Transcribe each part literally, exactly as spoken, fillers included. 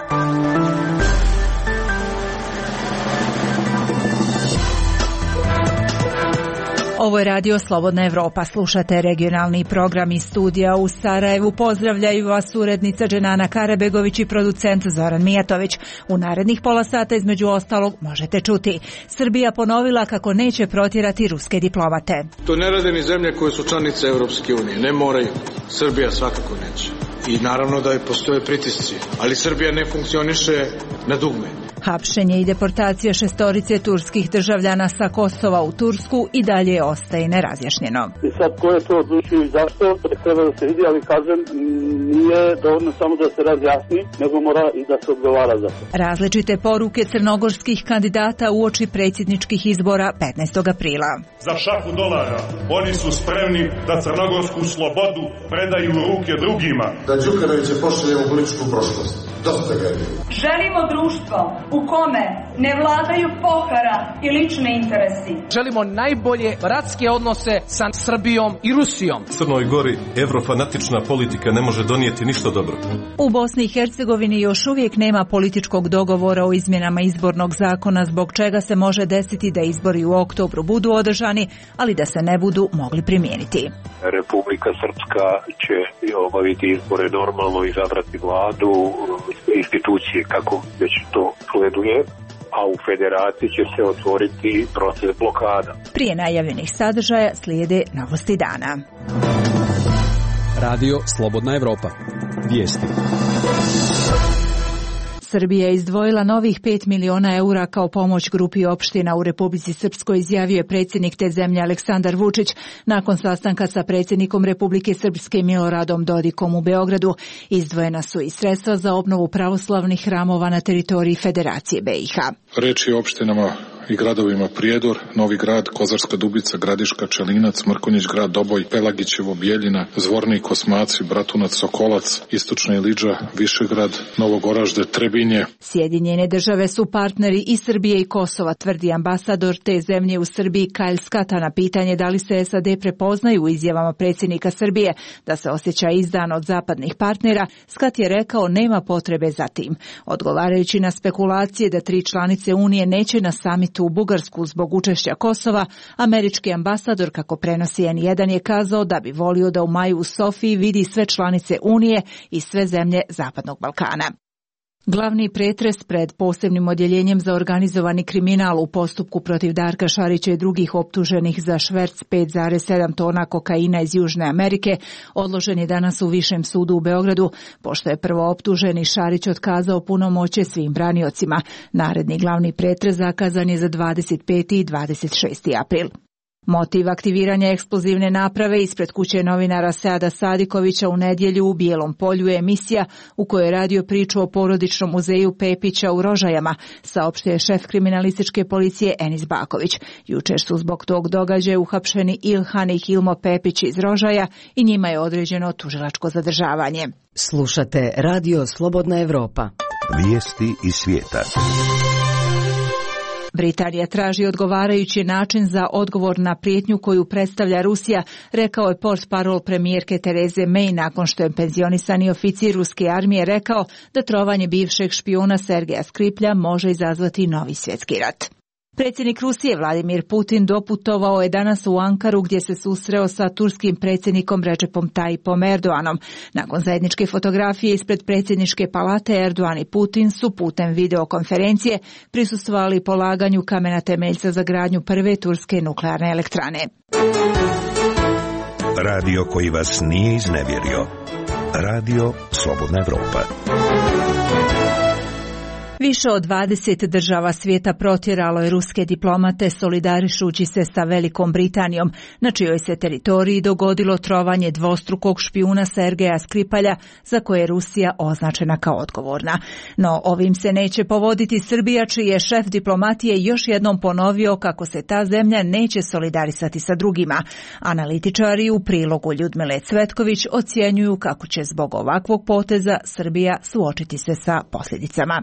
Ovo je radio Slobodna Evropa. Slušate regionalni program iz studija u Sarajevu. Pozdravljaju vas urednica Dženana Karabegović i producent Zoran Mijatović. U narednih pola sata između ostalog možete čuti. Srbija ponovila kako neće protjerati ruske diplomate. To ne rade ni zemlje koje su članice Europske unije. Ne moraju. Srbija svakako neće. I naravno da je postoje pritisci. Ali Srbija ne funkcioniše na dugme. Hapšenje i deportacija šestorice turskih državljana sa Kosova u Tursku i dalje ostaje nerazjašnjeno. I sad ko je to odlučio i zašto, to treba da se vidi, ali kažem, nije dovoljno samo da se razjasni, nego mora i da se odgovara za to. Različite poruke crnogorskih kandidata uoči predsjedničkih izbora petnaestog aprila. Za šaku dolara oni su spremni da crnogorsku slobodu predaju u ruke drugima. Da Đukanovića pošaljemo u političku prošlost. Dosta ga je. Želimo društvo u kome ne vladaju pohara i lični interesi. Želimo najbolje bratske odnose sa Srbijom i Rusijom. Crnoj Gori evrofanatična politika ne može donijeti ništa dobro. U Bosni i Hercegovini još uvijek nema političkog dogovora o izmjenama izbornog zakona, zbog čega se može desiti da izbori u oktobru budu održani, ali da se ne budu mogli primijeniti. Republika Srpska će obaviti izbore normalno, izabrati vladu, institucije kako već to sleduje, a u federaciji će se otvoriti proces blokada. Prije najavljenih sadržaja slijede novosti dana. Radio Slobodna Evropa. Vijesti. Srbija je izdvojila novih pet miliona eura kao pomoć grupi opština u Republici Srpskoj, izjavio je predsjednik te zemlje Aleksandar Vučić nakon sastanka sa predsjednikom Republike Srpske Miloradom Dodikom u Beogradu. Izdvojena su i sredstva za obnovu pravoslavnih hramova na teritoriji Federacije B i H. Reč je o opštinama i gradovima Prijedor, Novi Grad, Kozarska Dubica, Gradiška, Čelinac, Mrkonjić Grad, Doboj, Pelagićevo, Bijeljina, Zvornik, Kosmaci, Bratunac, Sokolac, Istočna Iliđa, Višegrad, Novogoražde, Trebinje. Sjedinjene države su partneri i Srbije i Kosova, tvrdi ambasador te zemlje u Srbiji Kajl Skata na pitanje da li se S A D prepoznaju u izjavama predsjednika Srbije da se osjeća izdan od zapadnih partnera. Skat je rekao nema potrebe za tim. Odgovarajući na spekulacije da tri članice Unije neće na samitu u Bugarsku zbog učešća Kosova, američki ambasador, kako prenosi N jedan, je kazao da bi volio da u maju u Sofiji vidi sve članice Unije i sve zemlje Zapadnog Balkana. Glavni pretres pred posebnim odjeljenjem za organizovani kriminal u postupku protiv Darka Šarića i drugih optuženih za šverc pet zarez sedam tona kokaina iz Južne Amerike odložen je danas u Višem sudu u Beogradu, pošto je prvo optuženi Šarić otkazao punomoćje svim braniocima. Naredni glavni pretres zakazan je za dvadeset peti i dvadeset šesti april. Motiv aktiviranja eksplozivne naprave ispred kuće novinara Seada Sadikovića u nedjelju u Bijelom Polju je emisija u kojoj je radio priču o porodičnom muzeju Pepića u Rožajama, saopštio je šef kriminalističke policije Enis Baković. Jučer su zbog tog događaja uhapšeni Ilhan i Hilmo Pepić iz Rožaja i njima je određeno tužilačko zadržavanje. Slušate Radio Slobodna Evropa. Vijesti iz svijeta. Britanija traži odgovarajući način za odgovor na prijetnju koju predstavlja Rusija, rekao je portparol premijerke Tereze May nakon što je penzionisani oficir ruske armije rekao da trovanje bivšeg špijuna Sergeja Skriplja može izazvati novi svjetski rat. Predsjednik Rusije Vladimir Putin doputovao je danas u Ankaru gdje se susreo sa turskim predsjednikom Recepom Tayyipom Erdoganom. Nakon zajedničke fotografije ispred predsjedničke palate, Erdogan i Putin su putem videokonferencije prisustvovali polaganju kamena temeljca za gradnju prve turske nuklearne elektrane. Radio koji vas nije iznevjerio. Radio Slobodna Evropa. Više od dvadeset država svijeta protjeralo je ruske diplomate solidarišući se sa Velikom Britanijom, na čijoj se teritoriji dogodilo trovanje dvostrukog špijuna Sergeja Skripalja, za koje je Rusija označena kao odgovorna. No ovim se neće povoditi Srbija, čiji je šef diplomatije još jednom ponovio kako se ta zemlja neće solidarisati sa drugima. Analitičari u prilogu Ljudmile Cvetković ocjenjuju kako će zbog ovakvog poteza Srbija suočiti se sa posljedicama. Srbija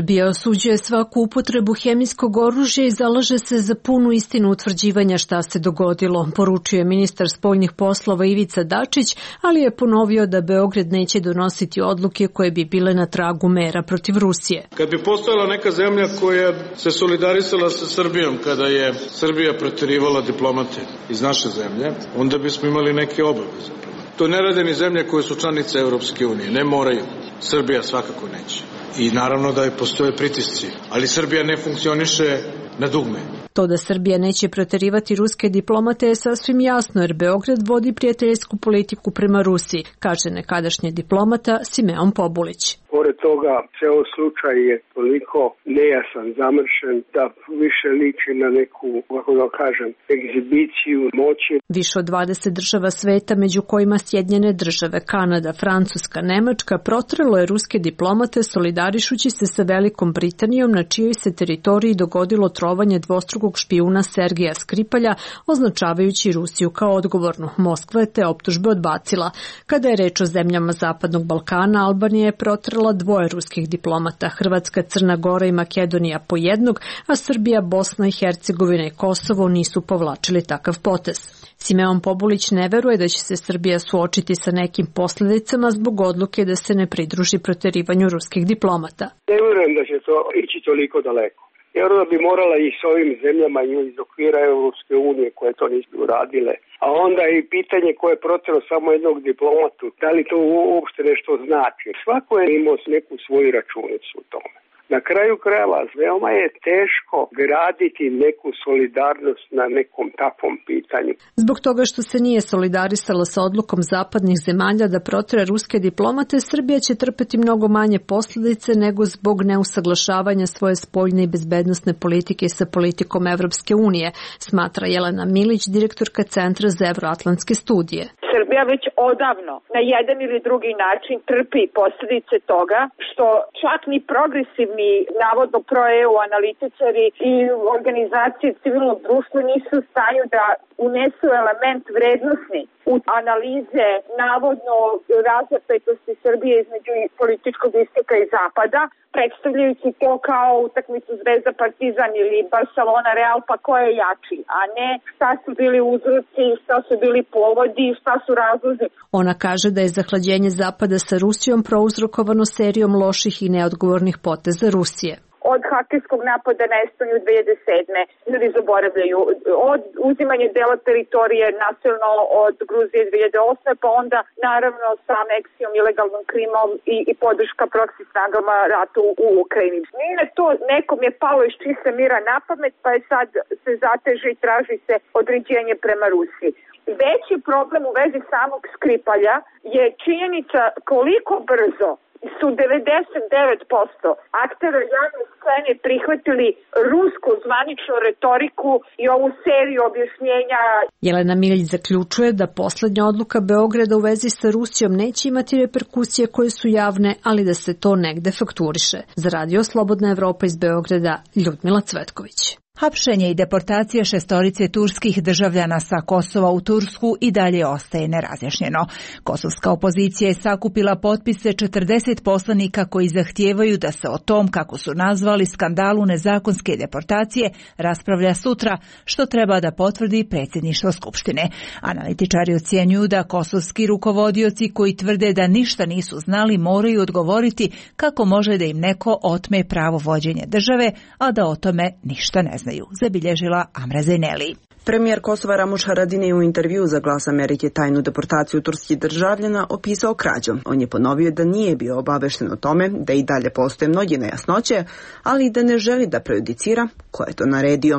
Srbija osuđuje svaku upotrebu hemijskog oružja i zalaže se za punu istinu utvrđivanja šta se dogodilo, poručio je ministar spoljnih poslova Ivica Dačić, ali je ponovio da Beograd neće donositi odluke koje bi bile na tragu mera protiv Rusije. Kad bi postojala neka zemlja koja se solidarisala sa Srbijom kada je Srbija proterivala diplomate iz naše zemlje, onda bismo imali neke obaveze. To ne rade ni zemlje koje su članice Europske unije, ne moraju. Srbija svakako neće. I naravno da je postoje pritisci, ali Srbija ne funkcioniše na dugme. To da Srbija neće proterivati ruske diplomate je sasvim jasno, jer Beograd vodi prijateljsku politiku prema Rusiji, kaže nekadašnji diplomata Simeon Pobulić. Pored toga, ceo slučaj je toliko nejasan, zamršen, da više liči na neku, kako da kažem, egzibiciju moći. Više od dvadeset država sveta, među kojima Sjedinjene države, Kanada, Francuska, Nemačka, protrelo je ruske diplomate solidarišući se sa Velikom Britanijom, na čijoj se teritoriji dogodilo trovanje dvostrukog špijuna Sergeja Skripalja, označavajući Rusiju kao odgovornu. Moskva je te optužbe odbacila. Kada je reč o zemljama Zapadnog Balkana, Albanija je protrela dvoje ruskih diplomata, Hrvatska, Crna Gora i Makedonija po jednog, a Srbija, Bosna i Hercegovina i Kosovo nisu povlačili takav potez. Simeon Pobulić ne veruje da će se Srbija suočiti sa nekim posledicama zbog odluke da se ne pridruži proterivanju ruskih diplomata. Ne verujem da će to ići toliko daleko. Jer da bi morala i s ovim zemljama iz okvira Europske unije koje to nisu uradile. A onda i pitanje koje je protero samo jednog diplomatu, da li to uopšte nešto znači. Svako je imao neku svoju računicu u tome. Na kraju krajeva, veoma je teško graditi neku solidarnost na nekom takvom pitanju. Zbog toga što se nije solidarisala sa odlukom zapadnih zemalja da protere ruske diplomate, Srbija će trpeti mnogo manje posljedice nego zbog neusaglašavanja svoje spoljne i bezbednosne politike sa politikom Evropske unije, smatra Jelena Milić, direktorka Centra za evroatlantske studije. Srbija već odavno na jedan ili drugi način trpi posljedice toga što čak ni progresivni, navodno pro-E U analitičari i organizacije civilnog društva nisu u stanju da unesu element vrednosni u analize navodno razapetosti Srbije između političkog istoka i zapada, predstavljajući to kao utakmicu Zvezda Partizan ili Barcelona Real, pa ko je jači, a ne šta su bili uzroci, šta su bili povodi, šta su razlozi. Ona kaže da je zahlađenje zapada sa Rusijom prouzrokovano serijom loših i neodgovornih poteza Rusije. Od hakerskog napada na Estoniju dve hiljade sedme ljudi zaboravljaju, od uzimanja dela teritorije nasilno od Gruzije dve hiljade osme, pa onda naravno sa aneksijom, ilegalnom Krimom i, i podrška proksi snagama ratu u Ukrajini. Nije to nekom je palo iz čiste mira na pamet, pa je sad se zateže i traži se određenje prema Rusiji. Veći problem u vezi samog Skripalja je činjenica koliko brzo su devedeset devet posto aktera javne scene prihvatili rusku zvaničnu retoriku i ovu seriju objašnjenja. Jelena Miljić zaključuje da poslednja odluka Beograda u vezi sa Rusijom neće imati reperkusije koje su javne, ali da se to negde fakturiše. Za Radio Slobodna Evropa iz Beograda, Ljudmila Cvetković. Hapšenje i deportacija šestorice turskih državljana sa Kosova u Tursku i dalje ostaje nerazjašnjeno. Kosovska opozicija je sakupila potpise četrdeset poslanika koji zahtijevaju da se o tom, kako su nazvali, skandalu nezakonske deportacije raspravlja sutra, što treba da potvrdi predsjedništvo Skupštine. Analitičari ocjenjuju da kosovski rukovodioci koji tvrde da ništa nisu znali moraju odgovoriti kako može da im neko otme pravo vođenja države, a da o tome ništa ne znaju, zabilježila Amra Zeneli. Premijer Kosova Ramuš Haradinaj je u intervju za Glas Amerike tajnu deportaciju turskih državljana opisao krađom. On je ponovio da nije bio obavešten o tome, da i dalje postoje mnoge nejasnoće, ali da ne želi da prejudicira ko je to naredio.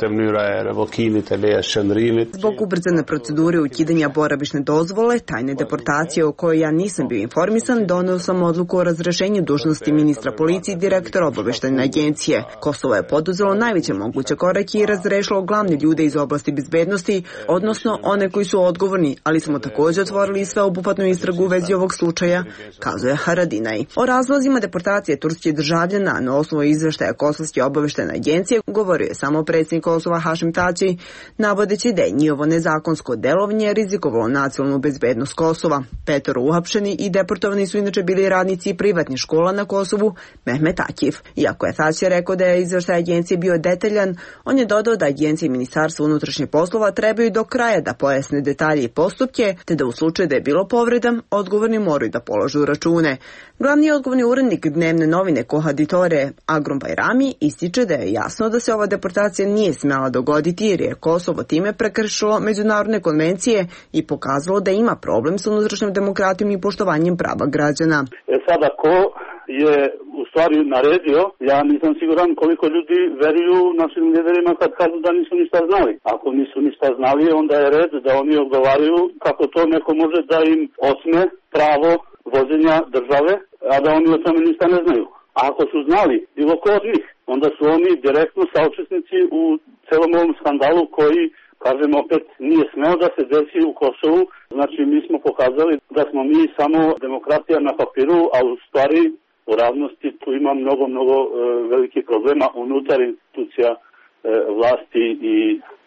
Zbog ubrzane procedure ukidanja boravišne dozvole, tajne deportacije o kojoj ja nisam bio informisan, doneo sam odluku o razrešenju dužnosti ministra policije i direktora obaveštajne agencije. Kosovo je poduzelo najveće moguće korake i razrešilo glavne ljude iz obaveštajne oblasti bezbednosti, odnosno one koji su odgovorni, ali smo također otvorili sveobuhvatnu istragu u vezi ovog slučaja, kazuje Haradinaj. O razlozima deportacije turskih državljana na osnovu izveštaja Kosovske obaveštajne agencije govorio je samo predsjednik Kosova Hašim Tači, navodeći da je njihovo nezakonsko delovanje rizikovalo nacionalnu bezbednost Kosova. Petoro uhapšeni i deportovani su inače bili radnici privatnih škola na Kosovu, Mehmet Akif. Iako je Tači rekao da je izveštaj agencije bio detaljan, on je dodao da agencije i Ministarstvo unutrašnjih poslova trebaju do kraja da pojasne detalje i postupke, te da u slučaju da je bilo povreda, odgovorni moraju da polažu račune. Glavni odgovorni urednik dnevne novine Kohaditore Agrom Bajrami ističe da je jasno da se ova deportacija nije smela dogoditi jer je Kosovo time prekršilo međunarodne konvencije i pokazalo da ima problem sa unutrašnjom demokratijom i poštovanjem prava građana. E sada ko je u stvari naredio, ja nisam siguran koliko ljudi veruju našim liderima kad kažu da nisu ništa znali. Ako nisu ništa znali, onda je red da oni odgovaraju kako to neko može da im osme pravo vođenja države, a da oni o tome ništa ne znaju. A ako su znali bilo ko od njih, onda su oni direktno saučesnici u celom ovom skandalu koji, kažem opet, nije smeo da se desi u Kosovu. Znači mi smo pokazali da smo mi samo demokratija na papiru, a u stvari u realnosti tu ima mnogo, mnogo e, velikih problema unutar institucija e, vlasti i,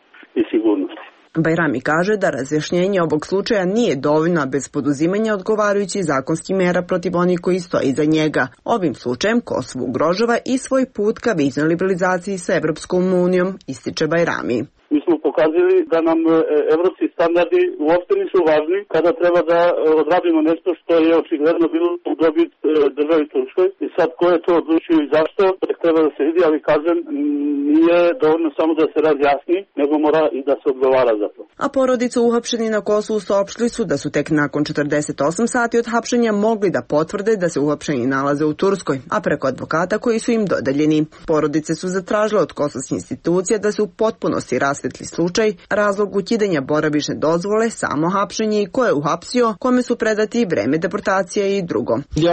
i sigurnosti. Bajrami kaže da razjašnjenje ovog slučaja nije dovoljno bez poduzimanja odgovarajućih zakonskih mera protiv onih koji stoji iza njega. Ovim slučajem Kosovo ugrožava i svoj put ka viznoj liberalizaciji sa Evropskom unijom, ističe Bajrami. Mi smo pokazali da nam evropski standardi uopšte nisu važni kada treba da odradimo nešto što je očigledno bilo u dobit državi Turskoj. I sad ko je to odlučio i zašto, treba da se vidi, ali kažem, nije dovoljno samo da se razjasni, nego mora i da se odgovara za to. A porodice uhapšeni na Kosovu saopštili su da su tek nakon četrdeset osam sati od hapšenja mogli da potvrde da se uhapšeni nalaze u Turskoj, a preko advokata koji su im dodeljeni. Porodice su zatražile od kosovskih institucija da se u potpunosti rasvetli slučaj, razlog ukidanja boravišne dozvole, samo hapšenje i ko je uhapsio, kome su predati vreme deportacije i drugo.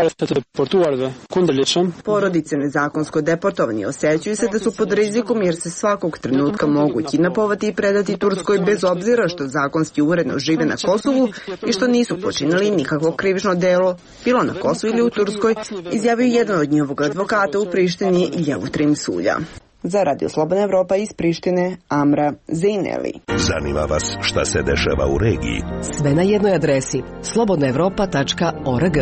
Porodice nezakonsko deportovani osjećaju se da su pod rizikom jer se svakog trenutka mogu kidnapovati i predati Turskoj bez obzira što zakonski uredno žive na Kosovu i što nisu počinili nikakvo krivično delo, bilo na Kosovu ili u Turskoj, izjavio jedan od njihovog advokata u Prištini Ljevutrim Sulja. Za Radio Slobodna Evropa iz Prištine, Amra Zejneli. Zanima vas šta se dešava u regiji? Sve na jednoj adresi slobodna evropa tačka org.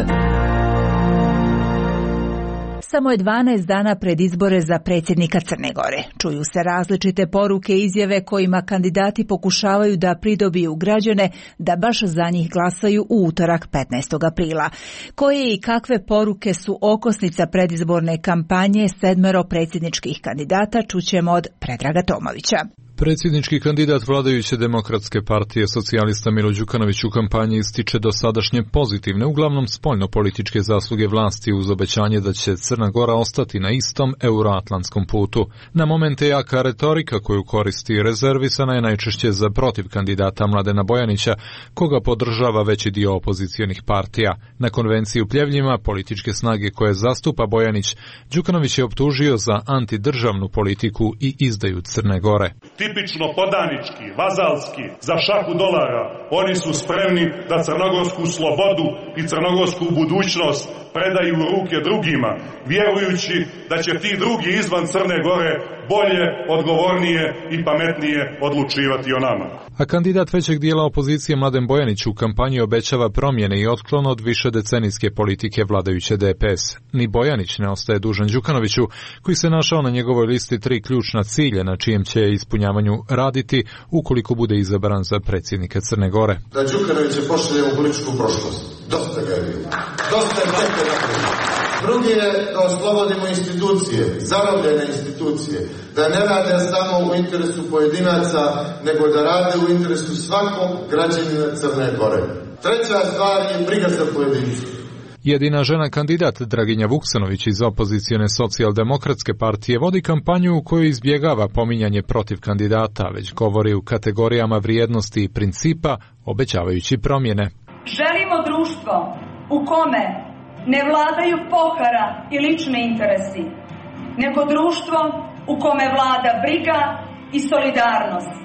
Samo je dvanaest dana pred izbore za predsjednika Crne Gore. Čuju se različite poruke i izjave kojima kandidati pokušavaju da pridobiju građane da baš za njih glasaju u utorak petnaestog aprila. Koje i kakve poruke su okosnica predizborne kampanje sedmero predsjedničkih kandidata čućemo od Predraga Tomovića. Predsjednički kandidat vladajuće demokratske partije socijalista Milo Đukanović u kampanji ističe dosadašnje pozitivne, uglavnom spoljno-političke zasluge vlasti uz obećanje da će Crna Gora ostati na istom euroatlantskom putu. Na momente jaka retorika koju koristi rezervisana je najčešće za protiv kandidata Mladena Bojanića, koga podržava veći dio opozicionih partija. Na konvenciji u Pljevljima, političke snage koje zastupa Bojanić, Đukanović je optužio za antidržavnu politiku i izdaju Crne Gore. Tipično podanički, vazalski, za šaku dolara, oni su spremni da crnogorsku slobodu i crnogorsku budućnost predaju u ruke drugima, vjerujući da će ti drugi izvan Crne Gore bolje, odgovornije i pametnije odlučivati o nama. A kandidat većeg dijela opozicije Mladen Bojanić u kampanji obećava promjene i otklon od višedecenijske politike vladajuće D P S. Ni Bojanić ne ostaje dužan Đukanoviću, koji se našao na njegovoj listi tri ključna cilja na čijem će ispunjavanju raditi ukoliko bude izabran za predsjednika Crne Gore. Da Đukanovića pošalje u političku prošlost. Dosta ga je bilo. Dosta je teke napravili. Drugi je da oslobodimo institucije, zarobljene institucije, da ne rade samo u interesu pojedinaca, nego da rade u interesu svakog građanina Crne Gore. Treća stvar je briga za pojedincu. Jedina žena kandidat Draginja Vuksanović iz opozicione socijaldemokratske partije vodi kampanju u kojoj izbjegava pominjanje protiv kandidata, već govori u kategorijama vrijednosti i principa, obećavajući promjene. Želimo društvo u kome ne vladaju pohara i lični interesi, nego društvo u kome vlada briga i solidarnost.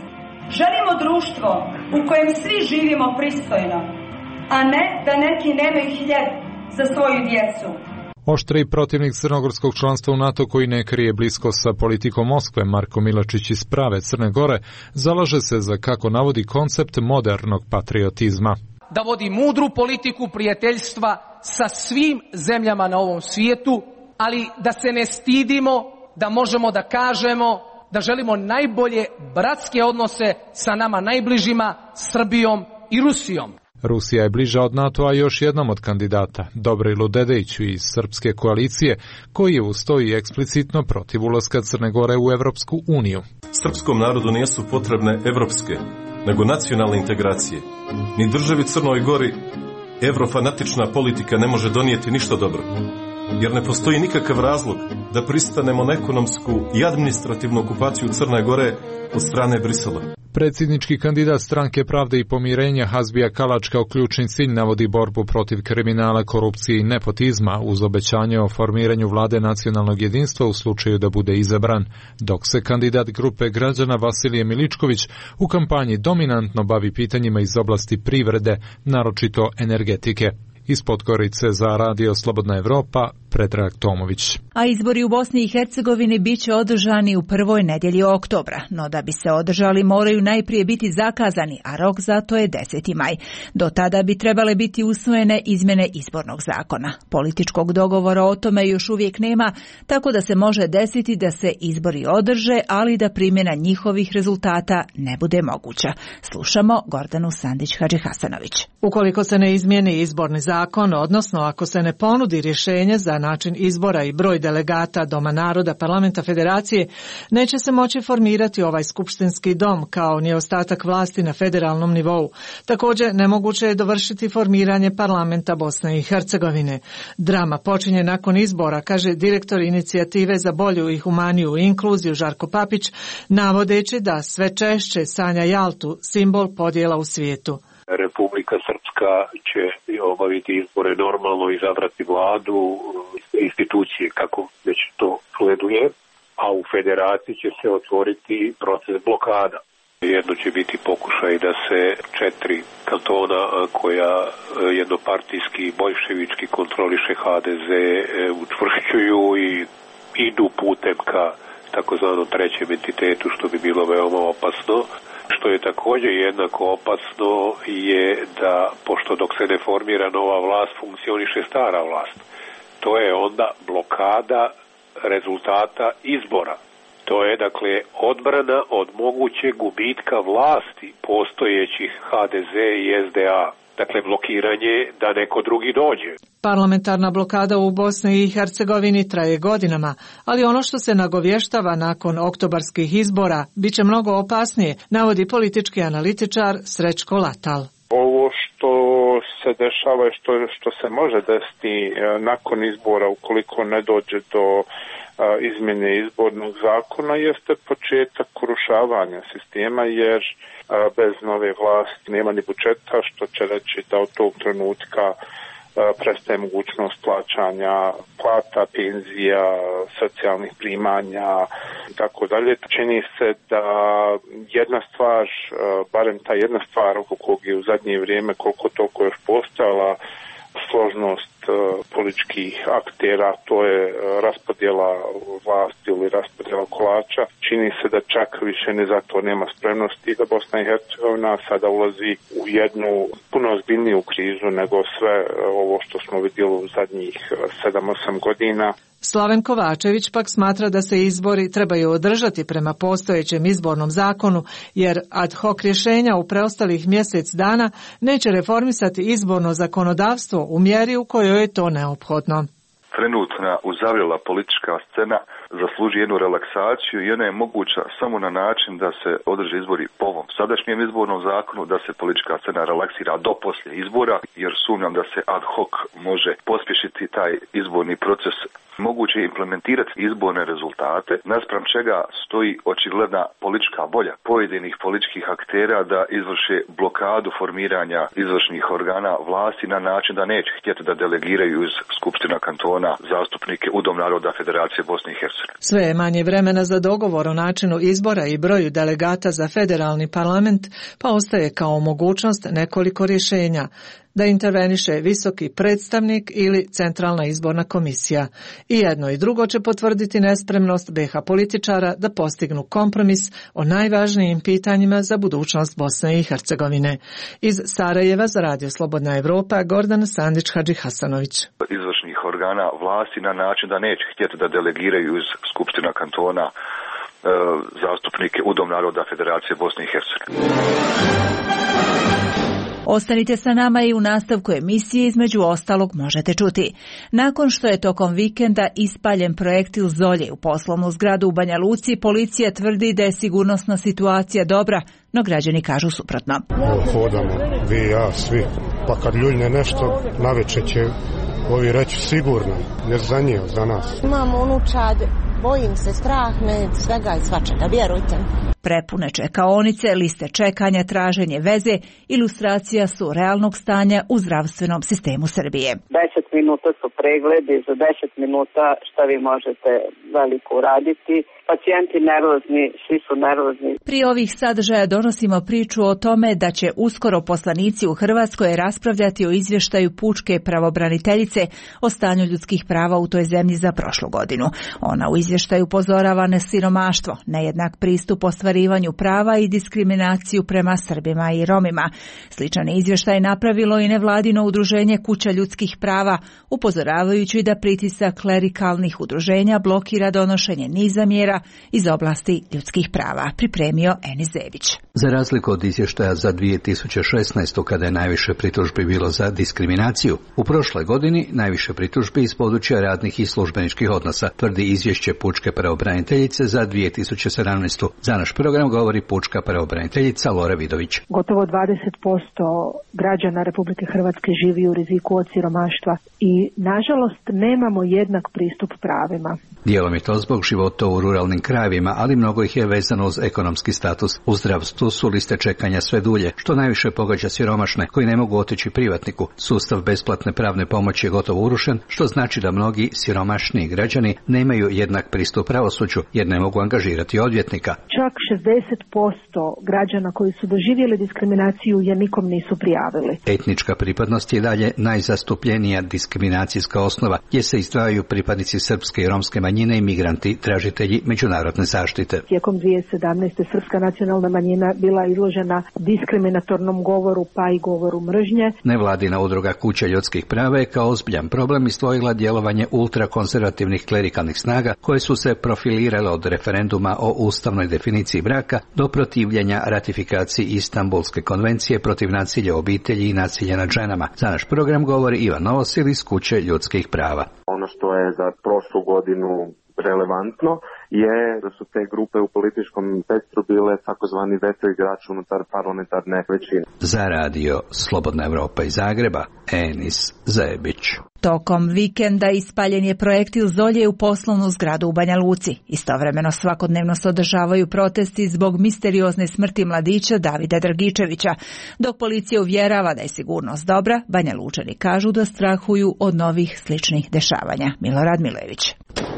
Želimo društvo u kojem svi živimo pristojno, a ne da neki nemaju hljeb za svoju djecu. Oštri protivnik crnogorskog članstva u NATO koji ne krije blisko sa politikom Moskve, Marko Milačić iz prave Crne Gore, zalaže se za, kako navodi, koncept modernog patriotizma. Da vodi mudru politiku prijateljstva sa svim zemljama na ovom svijetu, ali da se ne stidimo, da možemo da kažemo da želimo najbolje bratske odnose sa nama najbližima, Srbijom i Rusijom. Rusija je bliža od NATO-a još jednom od kandidata, Dobrilu Dedejiću iz Srpske koalicije, koji je ustoji eksplicitno protiv ulaska Crne Gore u Evropsku uniju. Srpskom narodu nisu potrebne evropske, nego nacionalne integracije. Ni državi Crnoj Gori evrofanatična politika ne može donijeti ništa dobro, jer ne postoji nikakav razlog da pristanemo na ekonomsku i administrativnu okupaciju Crne Gore od strane Brisela. Predsjednički kandidat Stranke pravde i pomirenja Hazbija Kalač kao ključni cilj navodi borbu protiv kriminala, korupcije i nepotizma uz obećanje o formiranju vlade nacionalnog jedinstva u slučaju da bude izabran, dok se kandidat grupe građana Vasilije Miličković u kampanji dominantno bavi pitanjima iz oblasti privrede, naročito energetike. Iz Podgorice za Radio Slobodna Evropa, Predrag Tomović. A izbori u Bosni i Hercegovini bit će održani u prvoj nedjelji oktobra, no da bi se održali moraju najprije biti zakazani, a rok za to je deseti maj. Do tada bi trebale biti usvojene izmjene izbornog zakona. Političkog dogovora o tome još uvijek nema, tako da se može desiti da se izbori održe, ali da primjena njihovih rezultata ne bude moguća. Slušamo Gordanu Sandić-Hadžihasanović. Ukoliko se ne izmijeni izborni zakon, odnosno ako se ne ponudi rješenje za način izbora i broj delegata Doma naroda Parlamenta Federacije, neće se moći formirati ovaj skupštinski dom kao ni ostatak vlasti na federalnom nivou. Također, nemoguće je dovršiti formiranje Parlamenta Bosne i Hercegovine. Drama počinje nakon izbora, kaže direktor inicijative za bolju i humaniju inkluziju Žarko Papić, navodeći da sve češće sanja Jaltu, simbol podjela u svijetu. Republika Srpska će obaviti izbore normalno, izabrati vladu, institucije kako već to sleduje, a u federaciji će se otvoriti proces blokada. Jedno će biti pokušaj da se četiri kantona koja jednopartijski bolševički kontroliše ha de ze učvršćuju i idu putem ka takozvanom trećem entitetu, što bi bilo veoma opasno. Što je također jednako opasno je da, pošto dok se ne formira nova vlast, funkcioniše stara vlast. To je onda blokada rezultata izbora. To je, dakle, odbrana od mogućeg gubitka vlasti postojećih ha de ze i es de a. Dakle, blokiranje da neko drugi dođe. Parlamentarna blokada u Bosni i Hercegovini traje godinama, ali ono što se nagovještava nakon oktobarskih izbora bit će mnogo opasnije, navodi politički analitičar Srećko Latal. Ovo što se dešava i što, što se može desiti nakon izbora ukoliko ne dođe do izmjene izbornog zakona jeste početak urušavanja sistema, jer bez nove vlasti nema ni budžeta, što će reći da od tog trenutka prestaje mogućnost plaćanja plata, penzija, socijalnih primanja i tako dalje. Čini se da jedna stvar, barem ta jedna stvar oko kog je u zadnje vrijeme koliko toliko još postojala složnost političkih aktera, to je raspodjela vlasti ili raspodjela kolača. Čini se da čak više ni za to nema spremnosti da Bosna i Hercegovina sada ulazi u jednu puno ozbiljniju krizu nego sve ovo što smo vidjeli u zadnjih sedam osam godina. Slaven Kovačević pak smatra da se izbori trebaju održati prema postojećem izbornom zakonu, jer ad hoc rješenja u preostalih mjesec dana neće reformisati izborno zakonodavstvo u mjeri u kojoj je to neophodno. Trenutna uzavrela politička scena zasluži jednu relaksaciju i ona je moguća samo na način da se održe izbori po ovom sadašnjem izbornom zakonu, da se politička scena relaksira do poslije izbora, jer sumnjam da se ad hoc može pospješiti taj izborni proces. Moguće je implementirati izborne rezultate, naspram čega stoji očigledna politička volja pojedinih političkih aktera da izvrše blokadu formiranja izvršnih organa vlasti na način da neće htjeti da delegiraju iz Skupština kantona kantona zastupnike u Dom naroda Federacije Bosne i Hercegovine. Sve je manje vremena za dogovor o načinu izbora i broju delegata za federalni parlament, pa ostaje kao mogućnost nekoliko rješenja: da interveniše visoki predstavnik ili centralna izborna komisija. I jedno i drugo će potvrditi nespremnost be ha političara da postignu kompromis o najvažnijim pitanjima za budućnost Bosne i Hercegovine. Iz Sarajeva za Radio Slobodna Evropa, Gordana Sandić-Hadži Hasanović. Izvršnih organa vlasti na način da neće htjeti da delegiraju iz Skupština kantona e, zastupnike u Dom naroda Federacije Bosne i Hercegovine. Ostanite sa nama i u nastavku emisije između ostalog možete čuti. Nakon što je tokom vikenda ispaljen projektil Zolje u poslovnu zgradu u Banja Luci, policija tvrdi da je sigurnosna situacija dobra, no građani kažu suprotno. Hodamo, vi i ja, svi. Pa kad ljuljne nešto, navečer će ovi reći sigurno, jer za nje, za nas. Imamo unučad, bojim se, strah me, svega i svačega, vjerujte mi. Prepune čekaonice, liste čekanja, traženje veze, ilustracija su realnog stanja u zdravstvenom sistemu Srbije. deset minuta su pregledi, za deset minuta šta vi možete veliko uraditi. Pacijenti nervozni, svi su nervozni. Prije ovih sadržaja donosimo priču o tome da će uskoro poslanici u Hrvatskoj raspravljati o izvještaju pučke pravobraniteljice o stanju ljudskih prava u toj zemlji za prošlu godinu. Ona u izvještaju upozorava na siromaštvo, nejednak pristup ostvarivanju prava i diskriminaciju prema Srbima i Romima. Sličan izvještaj napravilo i nevladino udruženje Kuća ljudskih prava, upozoravajući da pritisak klerikalnih udruženja blokira donošenje niza mjera iz oblasti ljudskih prava, pripremio Enis Zebić. Za razliku od izvještaja za dvije tisuće šesnaestu kada je najviše pritužbi bilo za diskriminaciju, u prošloj godini najviše pritužbi iz područja radnih i službeničkih odnosa, tvrdi izvješće pučke pravobraniteljice za dvije tisuće sedamnaestu. Za naš program govori pučka pravobraniteljica Lora Vidović. Gotovo dvadeset posto građana Republike Hrvatske živi u riziku od siromaštva i nažalost nemamo jednak pristup pravima. Dijelom je to zbog života u ruralnim krajevima, ali mnogo ih je vezano uz ekonomski status. U zdravstvu su liste čekanja sve dulje, što najviše pogađa siromašne koji ne mogu otići privatniku. Sustav besplatne pravne pomoći je gotovo urušen, što znači da mnogi siromašniji građani nemaju jednak pristup pravosuđu jer ne mogu angažirati odvjetnika. Čak šezdeset posto građana koji su doživjeli diskriminaciju je nikom nisu prijavili. Etnička pripadnost je dalje najzastupljenija diskriminacijska osnova, gdje se izdvajaju pripadnici srpske i romske manjine i migranti, tražitelji međunarodne zaštite. Tijekom dvije tisuće sedamnaeste srpska nacionalna manjina bila izložena diskriminatornom govoru pa i govoru mržnje. Nevladina udruga Kuća ljudskih prava je kao ozbiljan problem izdvojila djelovanje ultrakonzervativnih klerikalnih snaga koje su se profilirale od referenduma o ustavnoj definiciji braka do protivljenja ratifikaciji Istanbulske konvencije protiv nasilja u obitelji i nasilja nad ženama. Za naš program govori Ivan Novosil iz Kuće ljudskih prava. Ono što je za prošlu godinu relevantno je da su te grupe u političkom spektru bile takozvani veto igrač unutar parlamentarne većine. Za radio Slobodna Evropa iz Zagreba, Enis Zebić. Tokom vikenda ispaljen je projektil Zolje u poslovnu zgradu u Banja Luci. Istovremeno svakodnevno se održavaju protesti zbog misteriozne smrti mladića Davida Dragičevića. Dok policija uvjerava da je sigurnost dobra, Banja Lučani kažu da strahuju od novih sličnih dešavanja. Milorad Milević.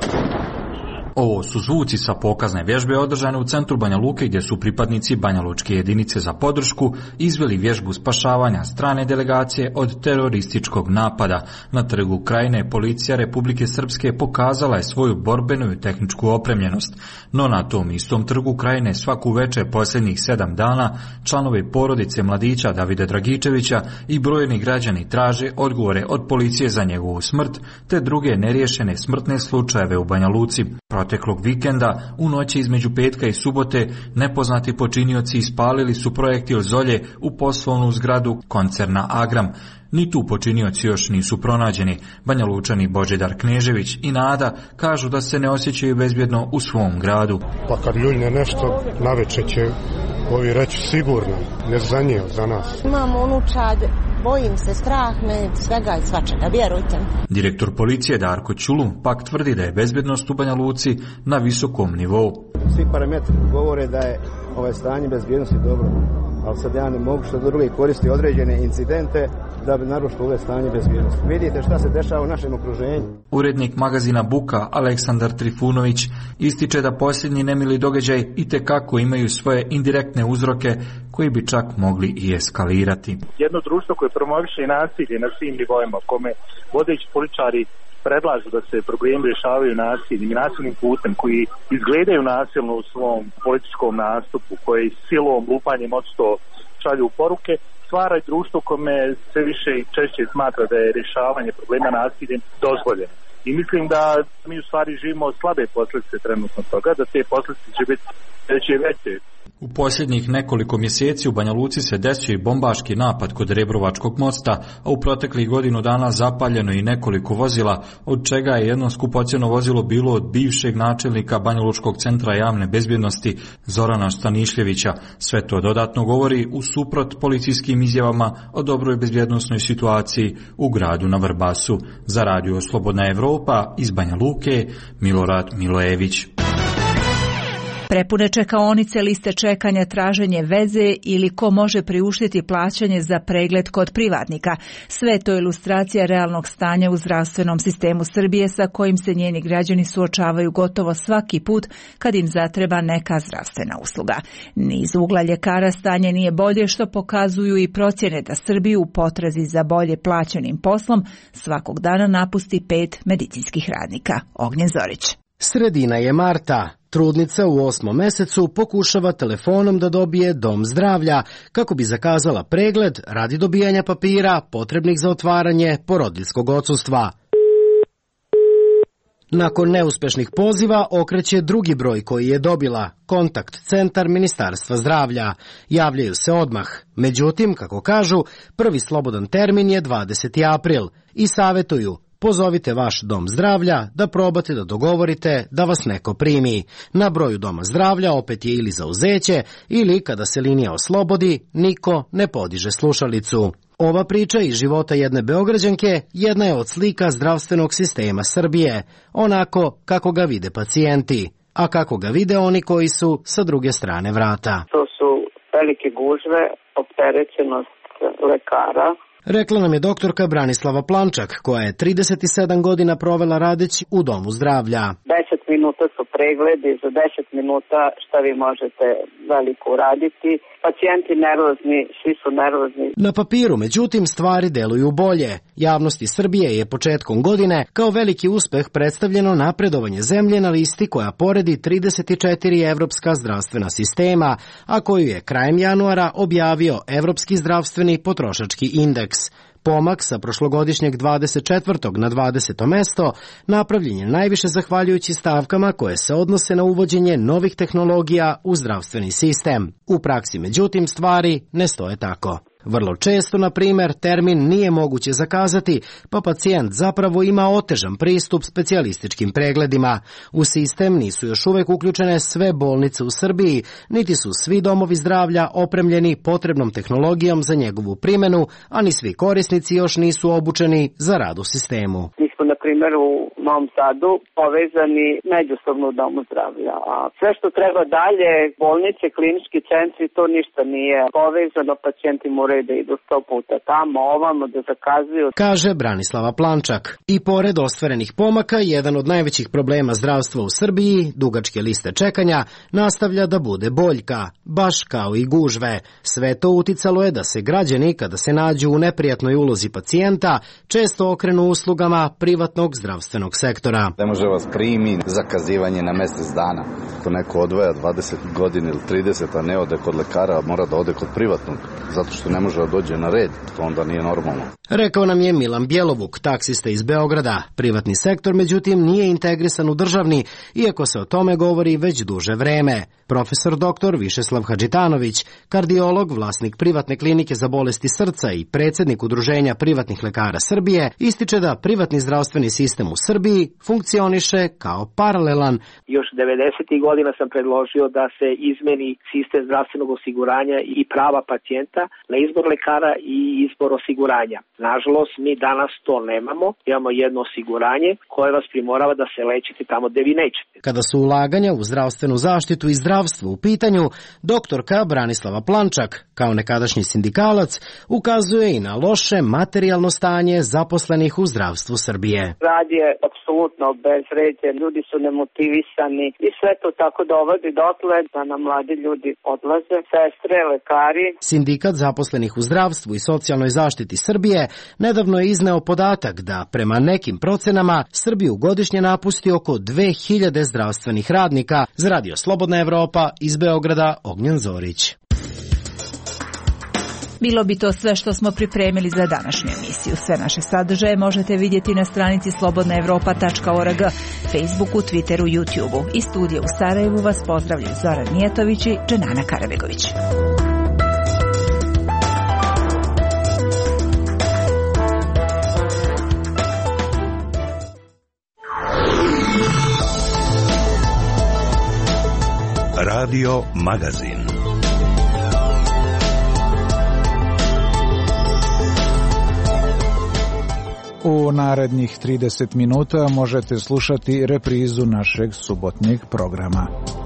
Ovo su zvuci sa pokazne vježbe održane u centru Banja Luke gdje su pripadnici Banja Lučke jedinice za podršku izveli vježbu spašavanja strane delegacije od terorističkog napada. Na trgu Krajine policija Republike Srpske pokazala je svoju borbenu i tehničku opremljenost, no na tom istom trgu Krajine svaku večer posljednjih sedam dana članovi porodice mladića Davida Dragičevića i brojni građani traže odgovore od policije za njegovu smrt te druge neriješene smrtne slučajeve u Banja Luci. Proteklog vikenda, u noći između petka i subote, nepoznati počinioci ispalili su projektil Zolje u poslovnu zgradu koncerna Agram. Ni tu počinioci još nisu pronađeni. Banja Lučani Božidar Knežević i Nada kažu da se ne osjećaju bezbjedno u svom gradu. Pa kad ljuljne nešto, navečer će ovi reći sigurno, jer za nje, za nas. Imamo unučad, bojim se, strah me, svega i svačega, vjerujte mi. Direktor policije Darko Ćulum pak tvrdi da je bezbjednost u Banja Luci na visokom nivou. Svi parametri govore da je ovaj stanje bezbjednosti dobro, ali sad ja ne mogu što drugi koristi određene incidente da bi narušilo ove stanje bezbjednosti. Vidite šta se dešava u našem okruženju. Urednik magazina Buka Aleksandar Trifunović ističe da posljednji nemili događaj itekako imaju svoje indirektne uzroke koji bi čak mogli i eskalirati. Jedno društvo koje promoviše nasilje na svim nivoima, kome vodeći političari predlažu da se problemi rješavaju nasilnim i nasilnim putem, koji izgledaju nasilno u svom političkom nastupu, koji silom, lupanjem odsto šalju poruke, stvara i društvo kome sve više i češće smatra da je rješavanje problema nasiljem dozvoljeno. I mislim da mi u stvari živimo slabe posljedice trenutno toga, da te posljedice će biti veće i veće. U posljednjih nekoliko mjeseci u Banja Luci se desio i bombaški napad kod Rebrovačkog mosta, a u proteklih godinu dana zapaljeno i nekoliko vozila, od čega je jedno skupocjeno vozilo bilo od bivšeg načelnika Banja Lučkog centra javne bezbjednosti Zorana Stanišljevića. Sve to dodatno govori u suprot policijskim izjavama o dobroj bezbjednosnoj situaciji u gradu na Vrbasu. Za Radio Slobodna Evropa iz Banja Luke, Milorad Milojević. Prepune čekaonice, liste čekanja, traženje veze ili ko može priuštiti plaćanje za pregled kod privatnika. Sve to je ilustracija realnog stanja u zdravstvenom sistemu Srbije sa kojim se njeni građani suočavaju gotovo svaki put kad im zatreba neka zdravstvena usluga. Ni iz ugla ljekara stanje nije bolje, što pokazuju i procjene da Srbiju u potrazi za bolje plaćenim poslom svakog dana napusti pet medicinskih radnika. Ognjen Zorić. Sredina je marta. Trudnica u osmom mesecu pokušava telefonom da dobije dom zdravlja kako bi zakazala pregled radi dobijanja papira potrebnih za otvaranje porodiljskog odsustva. Nakon neuspešnih poziva okreće drugi broj koji je dobila, kontakt centar Ministarstva zdravlja. Javljaju se odmah. Međutim, kako kažu, prvi slobodan termin je dvadeseti april i savjetuju: pozovite vaš dom zdravlja da probate da dogovorite da vas neko primi. Na broju doma zdravlja opet je ili zauzeće ili kada se linija oslobodi, niko ne podiže slušalicu. Ova priča iz života jedne Beograđanke jedna je od slika zdravstvenog sistema Srbije, onako kako ga vide pacijenti, a kako ga vide oni koji su sa druge strane vrata. To su velike gužve, opterećenost lekara. Rekla nam je doktorka Branislava Plančak, koja je trideset sedam godina provela radeći u domu zdravlja. deset minuta su pregledi, za deset minuta šta vi možete veliko uraditi. Pacijenti nervozni, svi su nervozni. Na papiru, međutim, stvari deluju bolje. Javnosti Srbije je početkom godine kao veliki uspeh predstavljeno napredovanje zemlje na listi koja poredi trideset četiri evropska zdravstvena sistema, a koju je krajem januara objavio Evropski zdravstveni potrošački indeks. Pomak sa prošlogodišnjeg dvadeset četvrtog na dvadeseto mesto napravljen je najviše zahvaljujući stavkama koje se odnose na uvođenje novih tehnologija u zdravstveni sistem. U praksi, međutim, stvari ne stoje tako. Vrlo često, na primjer, termin nije moguće zakazati, pa pacijent zapravo ima otežan pristup specijalističkim pregledima. U sistem nisu još uvek uključene sve bolnice u Srbiji, niti su svi domovi zdravlja opremljeni potrebnom tehnologijom za njegovu primjenu, a ni svi korisnici još nisu obučeni za rad u sistemu. Mi smo, na primjer, u Novom Sadu povezani međusobno u domu zdravlja, a sve što treba dalje, bolnice, klinički centri, to ništa nije povezano, pacijenti moraju da idu sto puta tamo, ovamo, da zakazuju. Kaže Branislava Plančak. I pored ostvarenih pomaka, jedan od najvećih problema zdravstva u Srbiji, dugačke liste čekanja, nastavlja da bude boljka, baš kao i gužve. Sve to uticalo je da se građani, kada se nađu u neprijatnoj ulozi pacijenta, često okrenu uslugama privatnog zdravstvenog sektora. Ne može vas primi zakazivanje na mjesec dana. Ko neko odvaja dvadeset godina ili trideset, a ne ode kod lekara, mora da ode kod privatnog, zato što ne može da dođe na red, to onda nije normalno. Rekao nam je Milan Bjelovuk, taksista iz Beograda. Privatni sektor, međutim, nije integrisan u državni, iako se o tome govori već duže vreme. Profesor doktor Višeslav Hadžitanović, kardiolog, vlasnik privatne klinike za bolesti srca i predsjednik Udruženja privatnih lekara Srbije, ističe da privatni zdravstveni zdravstveni sistem u Srbiji funkcioniše kao paralelan. Još devedesetih godina sam predložio da se izmeni sistem zdravstvenog osiguranja i prava pacijenta na izbor lekara i izbor osiguranja. Nažalost, mi danas to nemamo. Imamo jedno osiguranje koje vas primorava da se lečite tamo gde vi nećete. Kada su ulaganja u zdravstvenu zaštitu i zdravstvo u pitanju, doktorka Branislava Plančak, kao nekadašnji sindikalac, ukazuje i na loše materijalno stanje zaposlenih u zdravstvu Srbije. Rad je apsolutno bezvređen, ljudi su nemotivisani i sve to tako dovodi dotle da nam mladi ljudi odlaze, sestre, lekari. Sindikat zaposlenih u zdravstvu i socijalnoj zaštiti Srbije nedavno je izneo podatak da prema nekim procenama Srbiju godišnje napusti oko dve hiljade zdravstvenih radnika. Za Radio Slobodna Evropa iz Beograda, Ognjen Zorić. Bilo bi to sve što smo pripremili za današnju emisiju. Sve naše sadržaje možete vidjeti na stranici slobodna evropa tačka org, Facebooku, Twitteru, YouTubeu. Iz studija u Sarajevu vas pozdravljaju Zoran Mijatović i Dženana Karabegović. Radio Magazin. U narednih trideset minuta možete slušati reprizu našeg subotnjeg programa.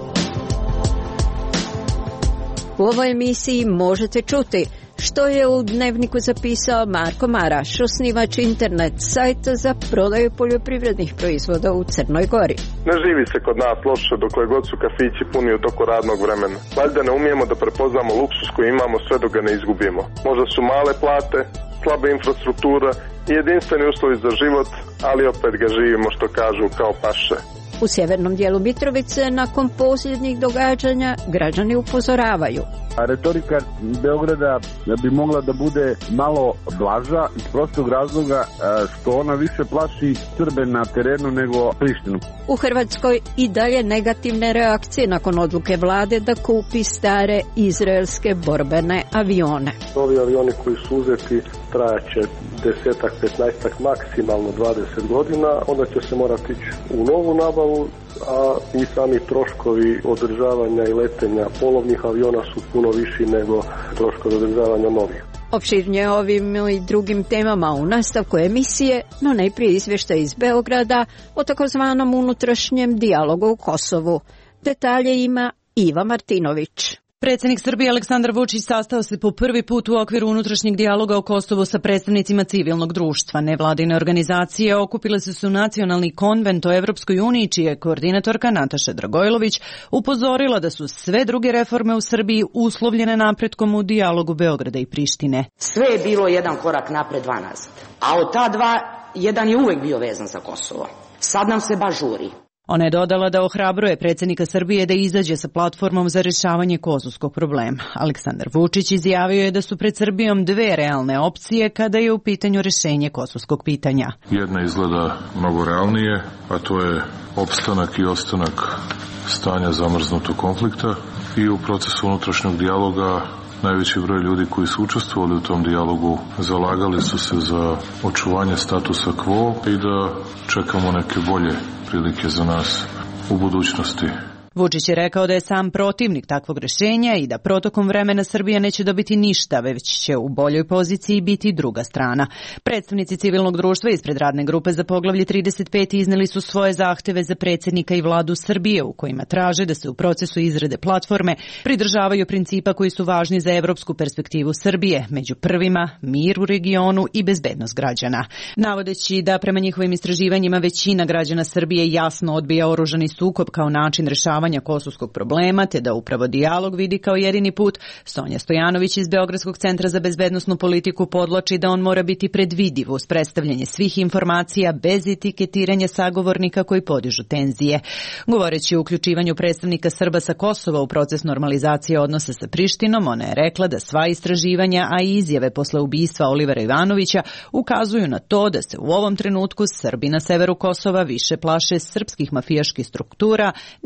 U ovoj emisiji možete čuti što je u Dnevniku zapisao Marko Maraš, osnivač internet sajta za prodaju poljoprivrednih proizvoda u Crnoj Gori. Ne živi se kod nas loše dokle god su kafići puni u toku radnog vremena. Valjda ne umijemo da prepoznamo luksus koji imamo sve dok ga ne izgubimo. Možda su male plate, slaba infrastruktura i jedinstveni uslovi za život, ali opet ga živimo, što kažu, kao paše. U sjevernom dijelu Mitrovice, nakon posljednjih događanja, građani upozoravaju. A retorika Beograda bi mogla da bude malo blaža iz prostog razloga što ona više plaši Srbe na terenu nego Prištinu. U Hrvatskoj i dalje negativne reakcije nakon odluke vlade da kupi stare izraelske borbene avione. Ovi avioni koji su uzeti trajaće desetak, petnaestak, maksimalno dvadeset godina, onda će se morati ići u novu nabavu, a i sami troškovi održavanja i letenja polovnih aviona su puno viši nego troškovi održavanja novih. Opširnije ovim i drugim temama u nastavku emisije, no najprije izvještaj iz Beograda o takozvanom unutrašnjem dijalogu u Kosovu. Detalje ima Iva Martinović. Predsjednik Srbije Aleksandar Vučić sastao se po prvi put u okviru unutrašnjeg dijaloga o Kosovu sa predstavnicima civilnog društva. Nevladine organizacije okupile su se u nacionalni konvent o Evropskoj uniji, čija je koordinatorka Nataša Dragojlović upozorila da su sve druge reforme u Srbiji uslovljene napretkom u dijalogu Beograda i Prištine. Sve je bilo jedan korak napred, dva nazad. A od ta dva, jedan je uvek bio vezan za Kosovo. Sad nam se baš žuri. Ona je dodala da ohrabruje predsjednika Srbije da izađe sa platformom za rješavanje kosovskog problema. Aleksandar Vučić izjavio je da su pred Srbijom dve realne opcije kada je u pitanju rješenje kosovskog pitanja. Jedna izgleda mnogo realnije, a to je opstanak i ostanak stanja zamrznutog konflikta i u procesu unutrašnjeg dijaloga najveći broj ljudi koji su učestvovali u tom dijalogu zalagali su se za očuvanje statusa quo i da čekamo neke bolje prilike za nas u budućnosti. Vučić je rekao da je sam protivnik takvog rješenja i da protokom vremena Srbija neće dobiti ništa, već će u boljoj poziciji biti druga strana. Predstavnici civilnog društva ispred radne grupe za poglavlje trideset pet izneli su svoje zahteve za predsjednika i vladu Srbije, u kojima traže da se u procesu izrade platforme pridržavaju principa koji su važni za evropsku perspektivu Srbije, među prvima mir u regionu i bezbednost građana. Navodeći da prema njihovim istraživanjima većina građana Srbije jasno odbija oružani sukob kao način rješavanja kosovskog problema, te da upravo dijalog vidi kao jedini put, Sonja Stojanović iz Beogradskog centra za bezbednosnu politiku podvlači da on mora biti predvidiv uz predstavljanje svih informacija bez etiketiranja sagovornika koji podižu tenzije. Govoreći o uključivanju predstavnika Srba sa Kosova u proces normalizacije odnosa sa Prištinom, ona je rekla da sva istraživanja, a i izjave posle ubistva Olivera Ivanovića ukazuju na to da se u ovom trenutku Srbi na severu Kosova više plaše srpskih mafijaških struktura nego svojih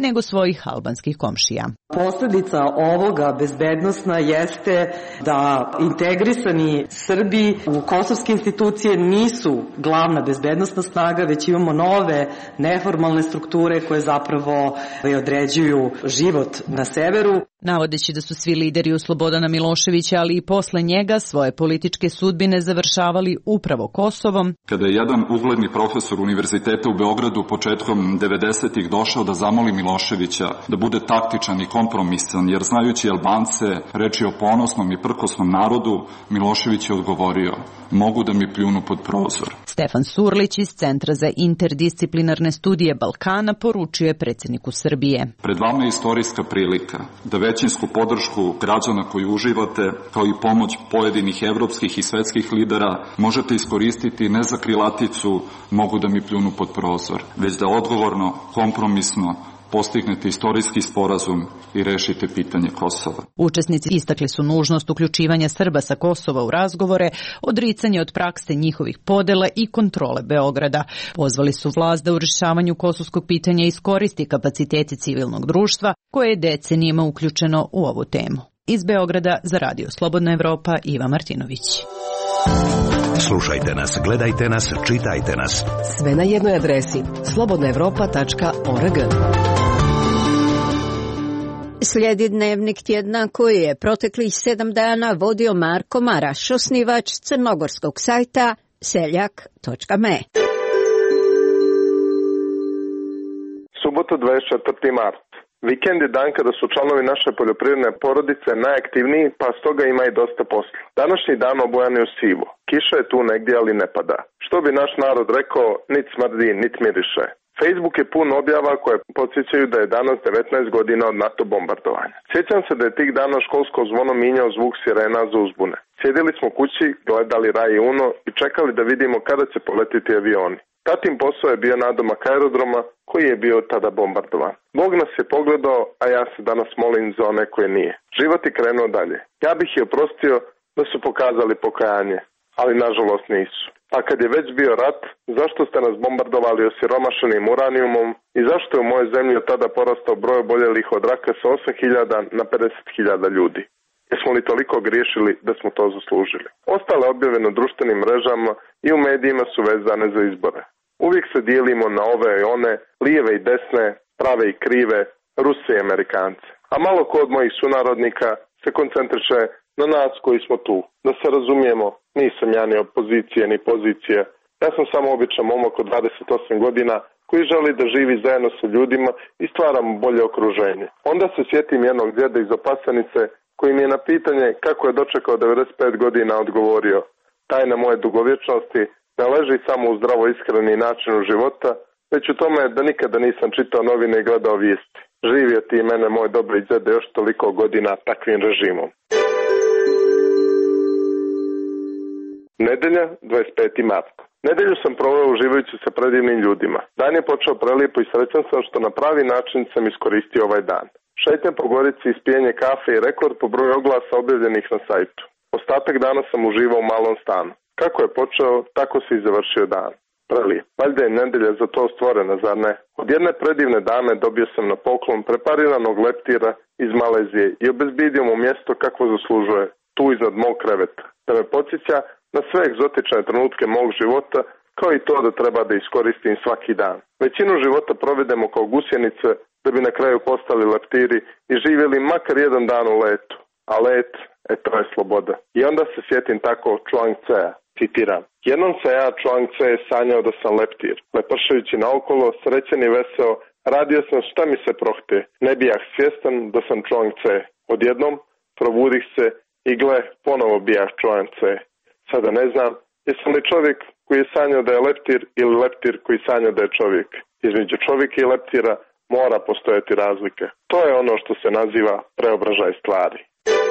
svojih albanskih komšija. Posljedica ovoga bezbednosna jeste da integrisani Srbi u kosovske institucije nisu glavna bezbednosna snaga, već imamo nove neformalne strukture koje zapravo određuju život na severu. Navodeći da su svi lideri u Slobodana Miloševića, ali i posle njega, svoje političke sudbine završavali upravo Kosovom. Kada je jedan ugledni profesor univerziteta u Beogradu početkom devedesetih došao da zamoli Miloševića da bude taktičan i kompromisan, jer znajući Albance reči o ponosnom i prkosnom narodu, Milošević je odgovorio: mogu da mi pljunu pod prozor. Stefan Surlić iz Centra za interdisciplinarne studije Balkana poručio je predsjedniku Srbije: pred vama je istorijska prilika da većinsku podršku građana koju uživate, kao i pomoć pojedinih evropskih i svetskih lidera, možete iskoristiti ne za krilaticu mogu da mi pljunu pod prozor, već da odgovorno, kompromisno postignete istorijski sporazum i rešite pitanje Kosova. Učesnici istakli su nužnost uključivanja Srba sa Kosova u razgovore, odricanje od prakse njihovih podela i kontrole Beograda. Pozvali su vlast da u rješavanju kosovskog pitanja iskoristi kapaciteti civilnog društva koje je decenijima uključeno u ovu temu. Iz Beograda za Radio Slobodna Evropa, Iva Martinović. Slušajte nas, gledajte nas, čitajte nas. Sve na jednoj adresi slobodna evropa tačka org. Slijedi dnevnik tjedna koji je proteklih sedam dana vodio Marko Maraš, osnivač crnogorskog sajta seljak točka me. Subota dvadeset četvrti mart. Vikend je dan kada su članovi naše poljoprivredne porodice najaktivniji, pa stoga ima i dosta posla. Današnji dan obojan je u sivo. Kiša je tu negdje, ali ne pada. Što bi naš narod rekao, nit smrdi, nit miriše. Facebook je pun objava koje podsjećaju da je danas devetnaest godina od NATO bombardovanja. Sjećam se da je tih dana školsko zvono minjao zvuk sirena za uzbune. Sjedili smo kući, gledali Raj i Uno i čekali da vidimo kada će poletiti avioni. Tatin posao je bio nadomak aerodroma koji je bio tada bombardovan. Bog nas je pogledao, a ja se danas molim za one koje nije. Život je krenuo dalje. Ja bih je oprostio da su pokazali pokajanje, ali nažalost nisu. A kad je već bio rat, zašto ste nas bombardovali osiromašenim uranijumom i zašto je u mojoj zemlji od tada porastao broj oboljelih od raka sa osam hiljada na pedeset hiljada ljudi? Jesmo li toliko griješili da smo to zaslužili? Ostale objave na društvenim mrežama i u medijima su vezane za izbore. Uvijek se dijelimo na ove i one, lijeve i desne, prave i krive, Ruse i Amerikance. A malo ko od mojih sunarodnika se koncentriše na nas koji smo tu. Da se razumijemo, nisam ja ni opozicije ni pozicije. Ja sam samo običan momak od dvadeset osam godina koji želi da živi zajedno sa ljudima i stvaramo bolje okruženje. Onda se sjetim jednog djeda iz Opasanice koji mi je na pitanje kako je dočekao devedeset pet godina odgovorio: tajna moje dugovječnosti ne leži samo u zdravo iskreni načinu života, već u tome da nikada nisam čitao novine i gledao vijesti. Živio ti i mene, moj dobri djede, još toliko godina takvim režimom. Nedelja, dvadeset peti mart. Nedelju sam proveo uživajući se predivnim ljudima. Dan je počeo prelijepo i srećan sam što na pravi način sam iskoristio ovaj dan. Šetnje po Gorici, ispijenje kafe i rekord po broju oglasa objavljenih na sajtu. Ostatak dana sam uživao u malom stanu. Kako je počeo, tako se i završio dan. Prelijep. Valjda je nedelja za to stvorena, zar ne? Od jedne predivne dame dobio sam na poklon prepariranog leptira iz Malezije i obezbijedio mu mjesto kakvo zaslužuje, tu iznad mog kreveta. Da me podsjeća na sve egzotične trenutke mog života, kao i to da treba da iskoristim svaki dan. Većinu života provedemo kao gusjenice, da bi na kraju postali leptiri i živjeli makar jedan dan u letu. A let, e to je sloboda. I onda se sjetim tako Chuang Tse-a, citiram: jednom se ja, Chuang Tse, sanjao da sam leptir. Lepršajući naokolo, srećen i veseo, radio sam šta mi se prohte. Ne bijah svjestan da sam Chuang Tse. Odjednom probudih se i gle, ponovo bijah Chuang Tse. Sada ne znam, jesam li čovjek koji je sanjao da je leptir ili leptir koji sanja da je čovjek. Između čovjeka i leptira mora postojati razlike. To je ono što se naziva preobražaj stvari.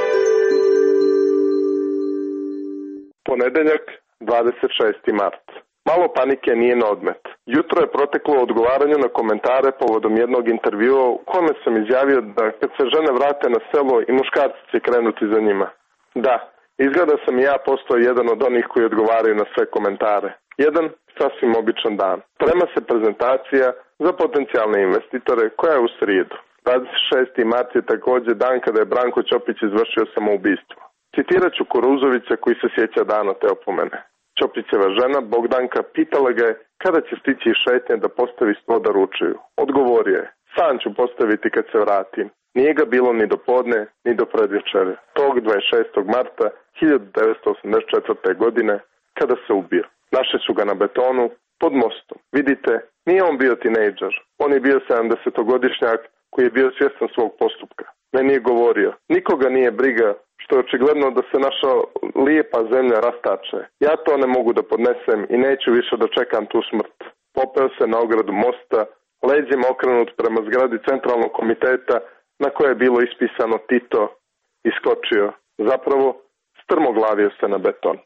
Ponedeljak, dvadeset šesti mart. Malo panike nije na odmet. Jutro je proteklo u odgovaranju na komentare povodom jednog intervjua u kome sam izjavio da kad se žene vrate na selo i muškarci će krenuti za njima. Da, izgleda sam i ja postao jedan od onih koji odgovaraju na sve komentare. Jedan sasvim običan dan. Prema se prezentacija za potencijalne investitore koja je u srijedu. dvadeset šesti mart je također dan kada je Branko Ćopić izvršio samoubistvo. Citirat ću Kuruzovića koji se sjeća dana te opomene. Ćopićeva žena Bogdanka pitala ga je kada će stići iz šetnje da postavi sto da ručaju. Odgovorio je, sam ću postaviti kad se vratim. Nije ga bilo ni do podne, ni do predvečere. Tog dvadeset šestog marta hiljadu devetsto osamdeset četvrte. godine kada se ubio. Našli su ga na betonu pod mostom. Vidite, nije on bio tinejdžer. On je bio sedamdesetogodišnjak koji je bio svjestan svog postupka. Meni je govorio, nikoga nije briga što je očigledno da se naša lijepa zemlja rastače. Ja to ne mogu da podnesem i neću više da čekam tu smrt. Popeo se na ogradu mosta, leđima okrenut prema zgradi centralnog komiteta na koje je bilo ispisano Tito, iskočio. Zapravo, strmoglavio se na beton.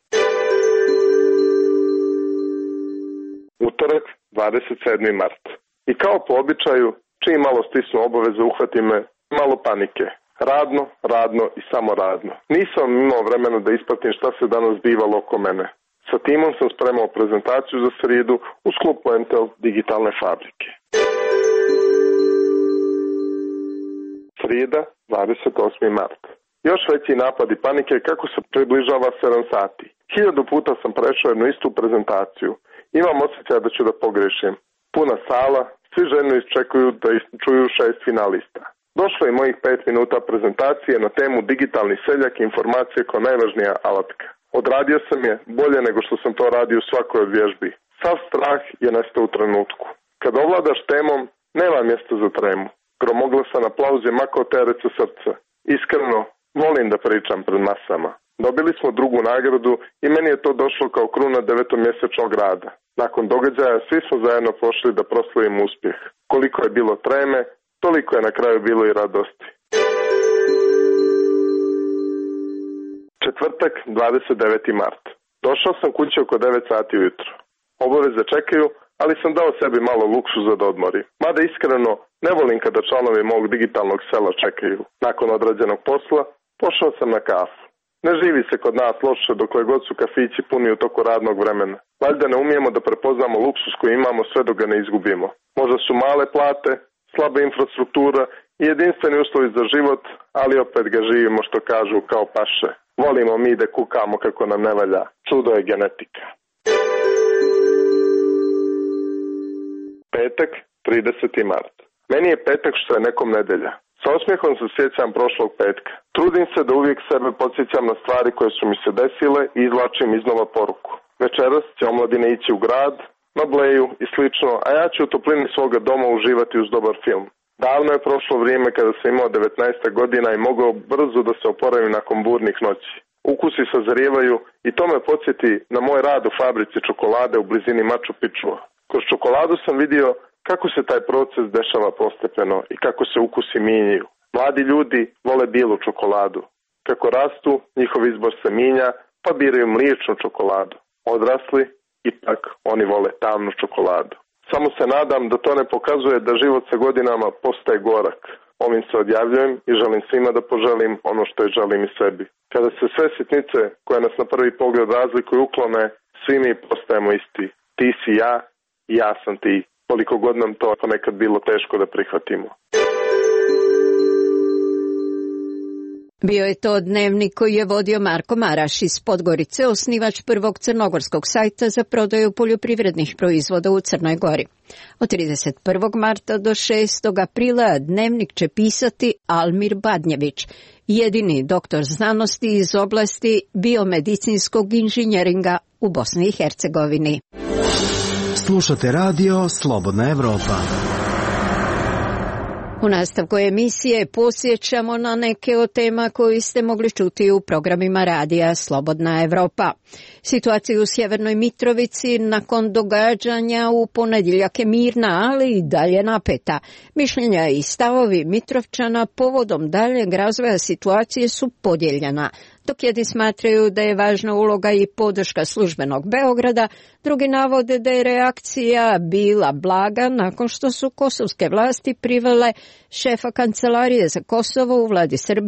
Utorak, dvadeset sedmi mart. I kao po običaju, čim malo stisnu obaveze, uhvati me malo panike. Radno, radno i samo radno. Nisam imao vremena da ispratim šta se danas bivalo oko mene. Sa timom sam spremao prezentaciju za srijedu u sklopu Entel digitalne fabrike. Srijeda, dvadeset osmi mart. Još veći napadi panike kako se približava sedam sati. Hiljadu puta sam prešao jednu istu prezentaciju. Imam osjećaj da ću da pogrešim. Puna sala, svi željno iščekuju da čuju šest finalista. Došlo je mojih pet minuta prezentacije na temu digitalni seljak i informacije kao najvažnija alatka. Odradio sam je bolje nego što sam to radio u svakoj od vježbi. Sav strah je nestao u trenutku. Kad ovladaš temom, nema mjesta za tremu. Gromoglasan aplauz je makao teret sa srca. Iskreno, volim da pričam pred masama. Dobili smo drugu nagradu i meni je to došlo kao kruna devetomjesečnog rada. Nakon događaja svi smo zajedno pošli da proslavimo uspjeh. Koliko je bilo treme, toliko je na kraju bilo i radosti. Četvrtak, dvadeset deveti mart. Došao sam kući oko devet sati ujutro. Obaveze čekaju, ali sam dao sebi malo luksuza da odmorim. Mada iskreno, ne volim kada članovi mog digitalnog sela čekaju. Nakon odrađenog posla, pošao sam na kafu. Ne živi se kod nas loše dokle god su kafići puni u toku radnog vremena. Valjda ne umijemo da prepoznamo luksus koji imamo sve dok ga ne izgubimo. Možda su male plate, slaba infrastruktura i jedinstveni uslovi za život, ali opet ga živimo što kažu kao paše. Volimo mi da kukamo kako nam ne valja. Čudo je genetika. Petak, trideseti mart. Meni je petak što je nekom nedelja. Sa osmijehom se sjećam prošlog petka. Trudim se da uvijek sebe podsjećam na stvari koje su mi se desile i izvlačim iznova poruku. Večeras će omladine ići u grad, na bleju i slično, a ja ću u toplini svoga doma uživati uz dobar film. Davno je prošlo vrijeme kada sam imao devetnaest godina i mogao brzo da se oporavim nakon burnih noći. Ukusi sazrijevaju i to me podsjeti na moj rad u fabrici čokolade u blizini Machu Picchua. Kroz čokoladu sam vidio kako se taj proces dešava postepeno i kako se ukusi mijenjaju. Mladi ljudi vole bijelu čokoladu. Kako rastu, njihov izbor se mijenja, pa biraju mliječnu čokoladu. Odrasli, ipak oni vole tamnu čokoladu. Samo se nadam da to ne pokazuje da život sa godinama postaje gorak. Ovim se odjavljujem i želim svima da poželim ono što je želim i sebi. Kada se sve sitnice koje nas na prvi pogled razlikuju uklone, svi mi postajemo isti. Ti si ja i ja sam ti. Koliko god nam to ponekad bilo teško da prihvatimo. Bio je to dnevnik koji je vodio Marko Maraš iz Podgorice, osnivač prvog crnogorskog sajta za prodaju poljoprivrednih proizvoda u Crnoj Gori. Od trideset prvog marta do šestog aprila dnevnik će pisati Almir Badnjević, jedini doktor znanosti iz oblasti biomedicinskog inženjeringa u Bosni i Hercegovini. Slušate radio Slobodna Evropa. U nastavku emisije posjećamo na neke od tema koje ste mogli čuti u programima radija Slobodna Evropa. Situacija u Sjevernoj Mitrovici nakon događanja u ponedjeljak je mirna, ali i dalje napeta. Mišljenja i stavovi Mitrovčana povodom daljeg razvoja situacije su podijeljena. Dok jedni smatraju da je važna uloga i podrška službenog Beograda, drugi navode da je reakcija bila blaga nakon što su kosovske vlasti privele šefa Kancelarije za Kosovo u vladi Srbije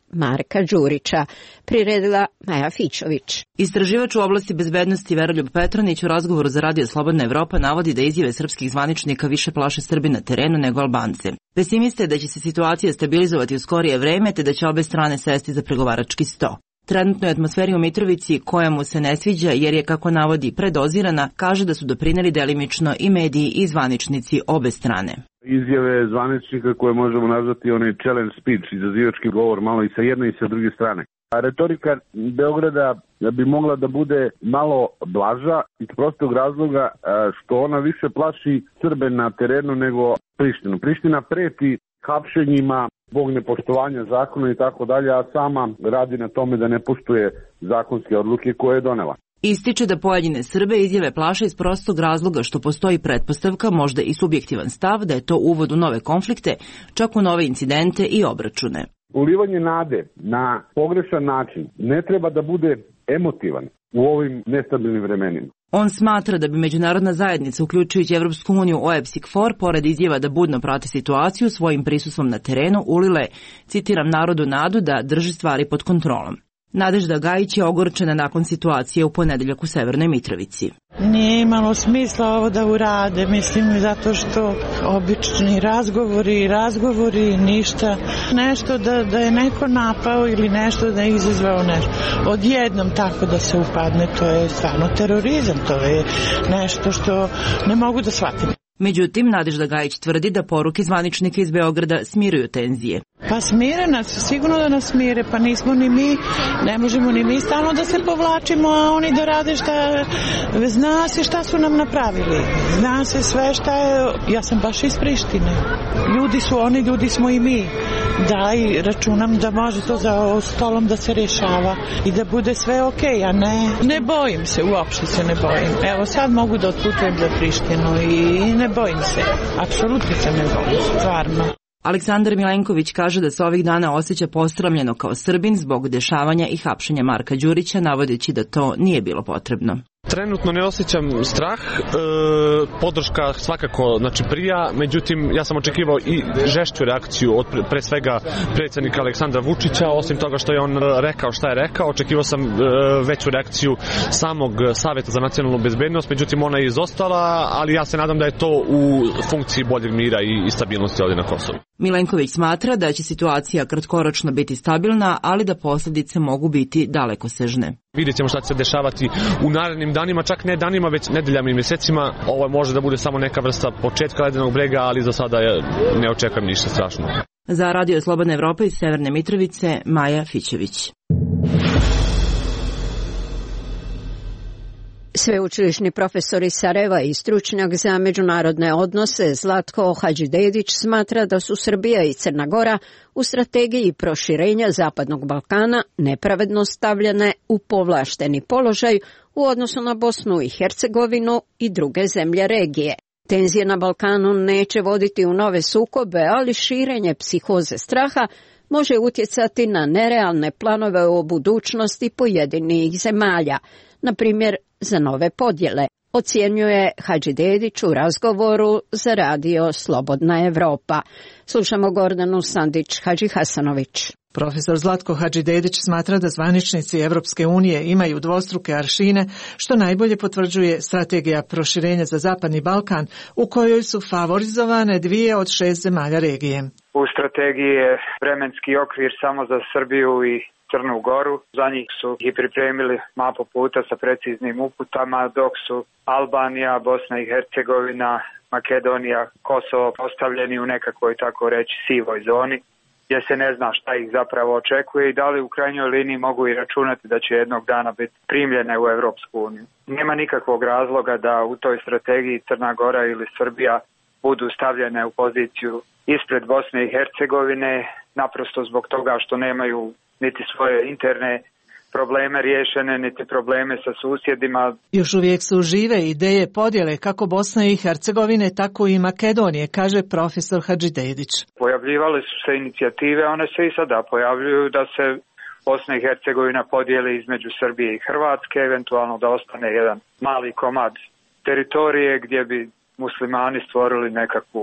Marka Đurića, priredila Maja Fićović. Istraživač u oblasti bezbednosti Veroljub Petronić u razgovoru za Radio Slobodna Evropa navodi da izjave srpskih zvaničnika više plaše Srbi na terenu nego Albance. Pesimista je da će se situacija stabilizovati u skorije vreme te da će obe strane sesti za pregovarački sto. Trenutnoj atmosferi u Mitrovici, koja mu se ne sviđa jer je, kako navodi, predozirana, kaže da su doprineli delimično i mediji i zvaničnici obe strane. Izjave zvaničnika koje možemo nazvati onaj challenge speech, izazivački govor, malo i sa jedne i sa druge strane. A retorika Beograda bi mogla da bude malo blaža iz prostog razloga što ona više plaši Srbe na terenu nego Prištinu. Priština preti hapšenjima zbog nepoštovanja zakona i tako dalje, a sama radi na tome da ne poštuje zakonske odluke koje je donela. Ističe da pojedine Srbe izjave plaše iz prostog razloga što postoji pretpostavka, možda i subjektivan stav, da je to uvod u nove konflikte, čak u nove incidente i obračune. Ulivanje nade na pogrešan način ne treba da bude emotivan u ovim nestabilnim vremenima. On smatra da bi međunarodna zajednica, uključujući Evropsku uniju, O E B S I K F O R, pored izjava da budno prate situaciju, svojim prisustvom na terenu ulile, citiram, narodu nadu da drži stvari pod kontrolom. Nadežda Gajić je ogorčena nakon situacije u ponedeljak u Severnoj Mitrovici. Nije imalo smisla ovo da urade, mislim, zato što obični razgovori, razgovori, ništa. Nešto da, da je neko napao ili nešto da je izazvao nešto. Odjednom tako da se upadne, to je stvarno terorizam, to je nešto što ne mogu da shvatim. Međutim, Nadežda Gajić tvrdi da poruke zvaničnika iz Beograda smiruju tenzije. Pa smire nas, sigurno da nas smire, pa nismo ni mi, ne možemo ni mi stalno da se povlačimo, a oni da rade šta, zna se šta su nam napravili, zna se sve šta je, ja sam baš iz Prištine, ljudi su oni, ljudi smo i mi, da i računam da može to za stolom da se rješava i da bude sve okej, a ne, ne bojim se, uopšte se ne bojim, evo sad mogu da otputujem za Prištinu i ne bojim se, apsolutno se ne bojim, stvarno. Aleksandar Milenković kaže da se ovih dana osjeća posramljeno kao Srbin zbog dešavanja i hapšenja Marka Đurića, navodeći da to nije bilo potrebno. Trenutno ne osjećam strah, e, podrška svakako znači prija, međutim ja sam očekivao i žešću reakciju od pre, pre svega predsjednika Aleksandra Vučića, osim toga što je on rekao šta je rekao, očekivao sam e, veću reakciju samog Saveta za nacionalnu bezbednost, međutim ona je izostala, ali ja se nadam da je to u funkciji boljeg mira i, i stabilnosti ovdje na Kosovu. Milenković smatra da će situacija kratkoročno biti stabilna, ali da posljedice mogu biti dalekosežne. Vidjet ćemo šta će se dešavati u narednim danima, čak ne danima, već nedeljama i mjesecima. Ovo može da bude samo neka vrsta početka ledenog brega, ali za sada ne očekujem ništa strašno. Za Radio Slobodna Evropa iz Severne Mitrovice, Maja Fićević. Sveučilišni profesor iz Sarajeva i stručnjak za međunarodne odnose Zlatko Hadžidedić smatra da su Srbija i Crna Gora u strategiji proširenja Zapadnog Balkana nepravedno stavljene u povlašteni položaj u odnosu na Bosnu i Hercegovinu i druge zemlje regije. Tenzije na Balkanu neće voditi u nove sukobe, ali širenje psihoze straha može utjecati na nerealne planove o budućnosti pojedinih zemalja, na primjer za nove podjele, ocjenjuje Hadžidedić u razgovoru za Radio Slobodna Evropa. Slušamo Gordanu Sandić-Hadžihasanović. Profesor Zlatko Hadžidedić smatra da zvaničnici Evropske unije imaju dvostruke aršine, što najbolje potvrđuje strategija proširenja za Zapadni Balkan, u kojoj su favorizovane dvije od šest zemalja regije. U strategiji je vremenski okvir samo za Srbiju i Crnu Goru. Za njih su i pripremili mapu puta sa preciznim uputama, dok su Albanija, Bosna i Hercegovina, Makedonija, Kosovo postavljeni u nekakvoj, tako reći, sivoj zoni, gdje se ne zna šta ih zapravo očekuje i da li u krajnjoj liniji mogu i računati da će jednog dana biti primljene u Evropsku uniju. Nema nikakvog razloga da u toj strategiji Crna Gora ili Srbija budu stavljene u poziciju ispred Bosne i Hercegovine, naprosto zbog toga što nemaju niti svoje interne probleme riješene, niti probleme sa susjedima. Još uvijek su žive ideje podjele kako Bosne i Hercegovine, tako i Makedonije, kaže profesor Hadžidedić. Pojavljivale su se inicijative, one se i sada pojavljuju da se Bosna i Hercegovina podijeli između Srbije i Hrvatske, eventualno da ostane jedan mali komad teritorije gdje bi muslimani stvorili nekakvu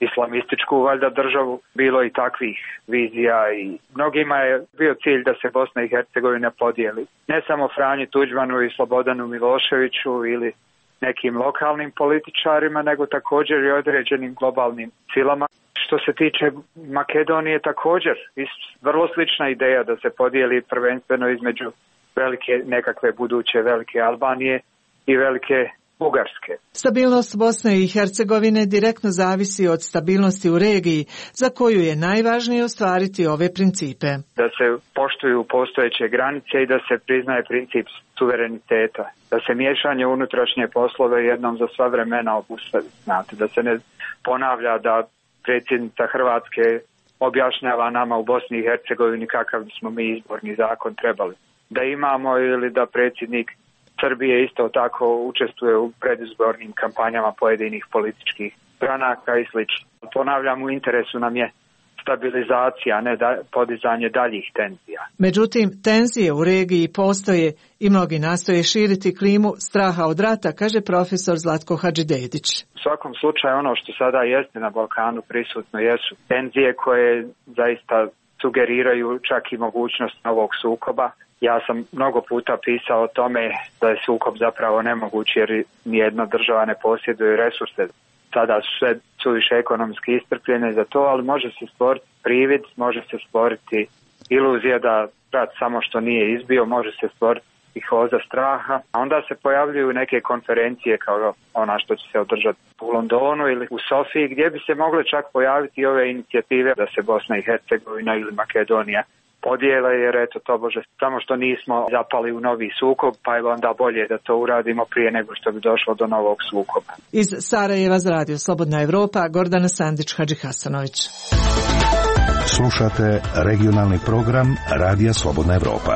islamističku valjda državu. Bilo i takvih vizija i mnogima je bio cilj da se Bosna i Hercegovina podijeli. Ne samo Franji Tuđmanu i Slobodanu Miloševiću ili nekim lokalnim političarima, nego također i određenim globalnim silama. Što se tiče Makedonije također, vrlo slična ideja da se podijeli prvenstveno između velike nekakve buduće velike Albanije i velike Bugarske. Stabilnost Bosne i Hercegovine direktno zavisi od stabilnosti u regiji, za koju je najvažnije ostvariti ove principe. Da se poštuju postojeće granice i da se priznaje princip suvereniteta. Da se miješanje u unutrašnje poslove jednom za sva vremena obustavi. Znate, da se ne ponavlja da predsjednica Hrvatske objašnjava nama u Bosni i Hercegovini kakav smo mi izborni zakon trebali da imamo, ili da predsjednik Srbije isto tako učestvuje u predizbornim kampanjama pojedinih političkih stranaka i slično. Ponavljam, u interesu nam je stabilizacija, a ne da, podizanje daljih tenzija. Međutim, tenzije u regiji postoje i mnogi nastoje širiti klimu straha od rata, kaže profesor Zlatko Hadžidejdić. U svakom slučaju ono što sada jeste na Balkanu prisutno jesu tenzije koje zaista sugeriraju čak i mogućnost novog sukoba. Ja sam mnogo puta pisao o tome da je sukob zapravo nemoguć jer nijedna država ne posjeduje resurse. Sada su sve suviše ekonomski iscrpljene za to, ali može se stvoriti privid, može se stvoriti iluzija da rat samo što nije izbio, može se stvoriti psihoza straha. A onda se pojavljuju neke konferencije kao ona što će se održati u Londonu ili u Sofiji, gdje bi se mogle čak pojaviti ove inicijative da se Bosna i Hercegovina ili Makedonija podijele, jer eto to bože, samo što nismo zapali u novi sukob, pa je onda bolje da to uradimo prije nego što bi došlo do novog sukoba. Iz Sarajeva za radio Slobodna Evropa, Gordana Sandić Hadžihasanović. Slušate regionalni program Radija Slobodna Evropa.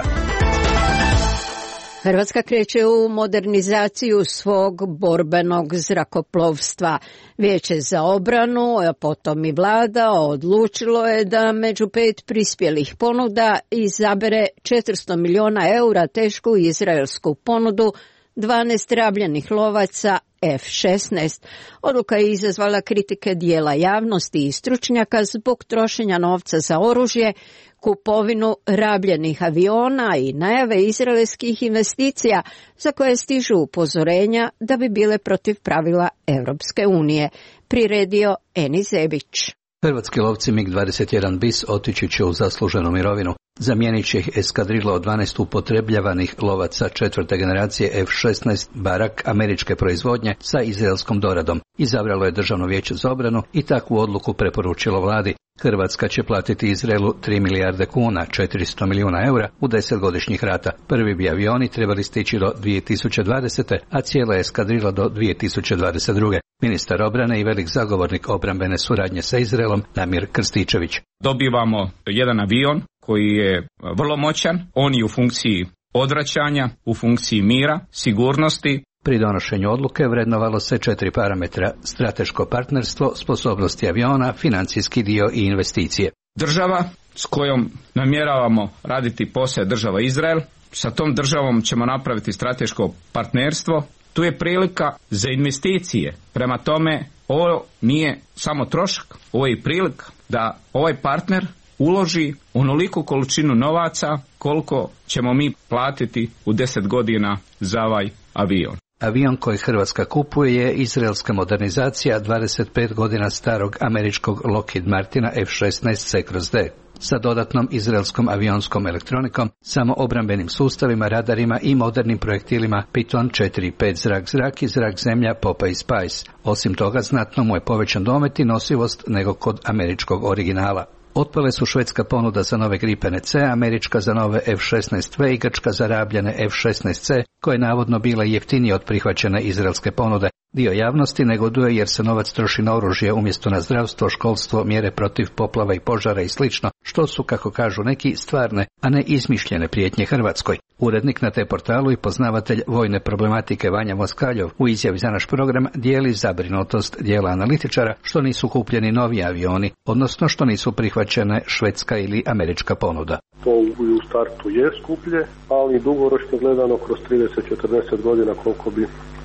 Hrvatska kreće u modernizaciju svog borbenog zrakoplovstva. Vijeće za obranu, a potom i vlada, odlučilo je da među pet prispjelih ponuda izabere četiristo miliona eura tešku izraelsku ponudu dvanaest rabljenih lovaca F šesnaest. Odluka je izazvala kritike dijela javnosti i stručnjaka zbog trošenja novca za oružje, kupovinu rabljenih aviona i najave izraelskih investicija za koje stižu upozorenja da bi bile protiv pravila Europske unije. Priredio Eni Zebić. Hrvatski lovci MiG dvadeset jedan bis otići će u zasluženu mirovinu. Zamijenit će ih eskadrila od dvanaest upotrebljavanih lovaca četvrte generacije F šesnaest Barak američke proizvodnje sa izraelskom doradom. Izabralo je Državno vijeće za obranu i takvu odluku preporučilo vladi. Hrvatska će platiti Izraelu tri milijarde kuna, četiristo milijuna eura u desetgodišnjih rata. Prvi bi avioni trebali stići do dvije tisuće dvadesete. a cijela eskadrila do dvije tisuće dvadeset druge. Ministar obrane i velik zagovornik obrambene suradnje sa Izraelom Damir Krstičević. Dobivamo jedan avion koji je vrlo moćan, on je u funkciji odvraćanja, u funkciji mira, sigurnosti. Pri donošenju odluke vrednovalo se četiri parametra: strateško partnerstvo, sposobnosti aviona, financijski dio i investicije. Država s kojom namjeravamo raditi posao je država Izrael. Sa tom državom ćemo napraviti strateško partnerstvo. Tu je prilika za investicije. Prema tome, ovo nije samo trošak, ovo je i prilika da ovaj partner uloži onoliku količinu novaca koliko ćemo mi platiti u deset godina za ovaj avion. Avion koji Hrvatska kupuje je izraelska modernizacija dvadeset pet godina starog američkog Lockheed Martina F šesnaest C kroz D. Sa dodatnom izraelskom avionskom elektronikom, samo obrambenim sustavima, radarima i modernim projektilima Piton četiri pet zrak-zrak i zrak-zemlja Popeye i Spice. Osim toga, znatno mu je povećan domet i nosivost nego kod američkog originala. Otpale su švedska ponuda za nove Gripene C, američka za nove F šesnaest V i grčka za rabljene F šesnaest C, koje navodno bile jeftinije od prihvaćene izraelske ponude. Dio javnosti negoduje jer se novac troši na oružje umjesto na zdravstvo, školstvo, mjere protiv poplava i požara i slično, što su, kako kažu neki, stvarne, a ne izmišljene prijetnje Hrvatskoj. Urednik na te portalu i poznavatelj vojne problematike Vanja Moskaljov u izjavi za naš program dijeli zabrinutost dijela analitičara što nisu kupljeni novi avioni, odnosno što nisu prihvaćene švedska ili američka ponuda. To u startu je skuplje, ali dugoročno gledano kroz trideset do četrdeset godina koliko bi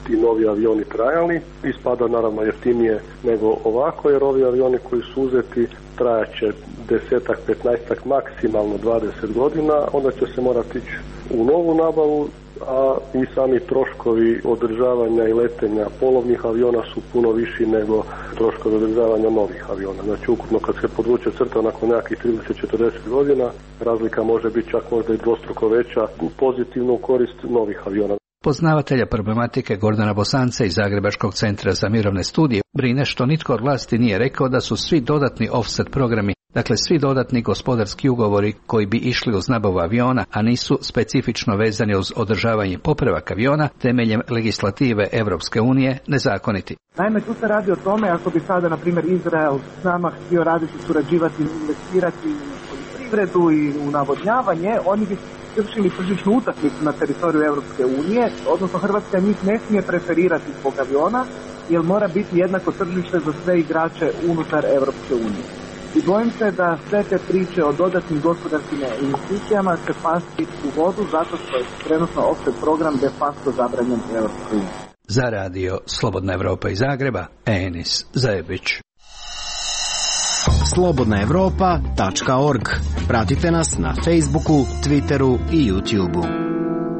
ti novi avioni trajalni. Ispada naravno jeftinije nego ovako, jer ovi avioni koji su uzeti trajaće desetak, petnaestak, maksimalno dvadeset godina, onda će se morati ići u novu nabavu, a i sami troškovi održavanja i letenja polovnih aviona su puno viši nego troškovi održavanja novih aviona. Znači ukupno kad se podvuče crta nakon nekakvih trideset do četrdeset godina, razlika može biti čak možda i dvostruko veća pozitivno u korist novih aviona. Poznavatelja problematike Gordana Bosanca iz Zagrebačkog centra za mirovne studije brine što nitko od vlasti nije rekao da su svi dodatni offset programi, dakle svi dodatni gospodarski ugovori koji bi išli uz nabavu aviona, a nisu specifično vezani uz održavanje i popravak aviona temeljem legislative Europske unije, nezakoniti. Naime, tu se radi o tome ako bi sada, na primjer, Izrael s nama htio raditi, surađivati, investirati u poljoprivredu i u navodnjavanje, oni bi vršili tržišnu utakmicu na teritoriju Europske unije, odnosno Hrvatska njih ne smije preferirati zbog aviona, jer mora biti jednako tržište za sve igrače unutar Europske unije. I bojim se da sve te priče o dodatnim gospodarskim investicijama će pasti u vodu zato što je trenutno offset program de facto zabranjen u Europskoj uniji. Za radio Slobodna Evropa iz Zagreba, Enis Zajebić. slobodna evropa tačka org. Pratite nas na Facebooku, Twitteru i YouTubeu.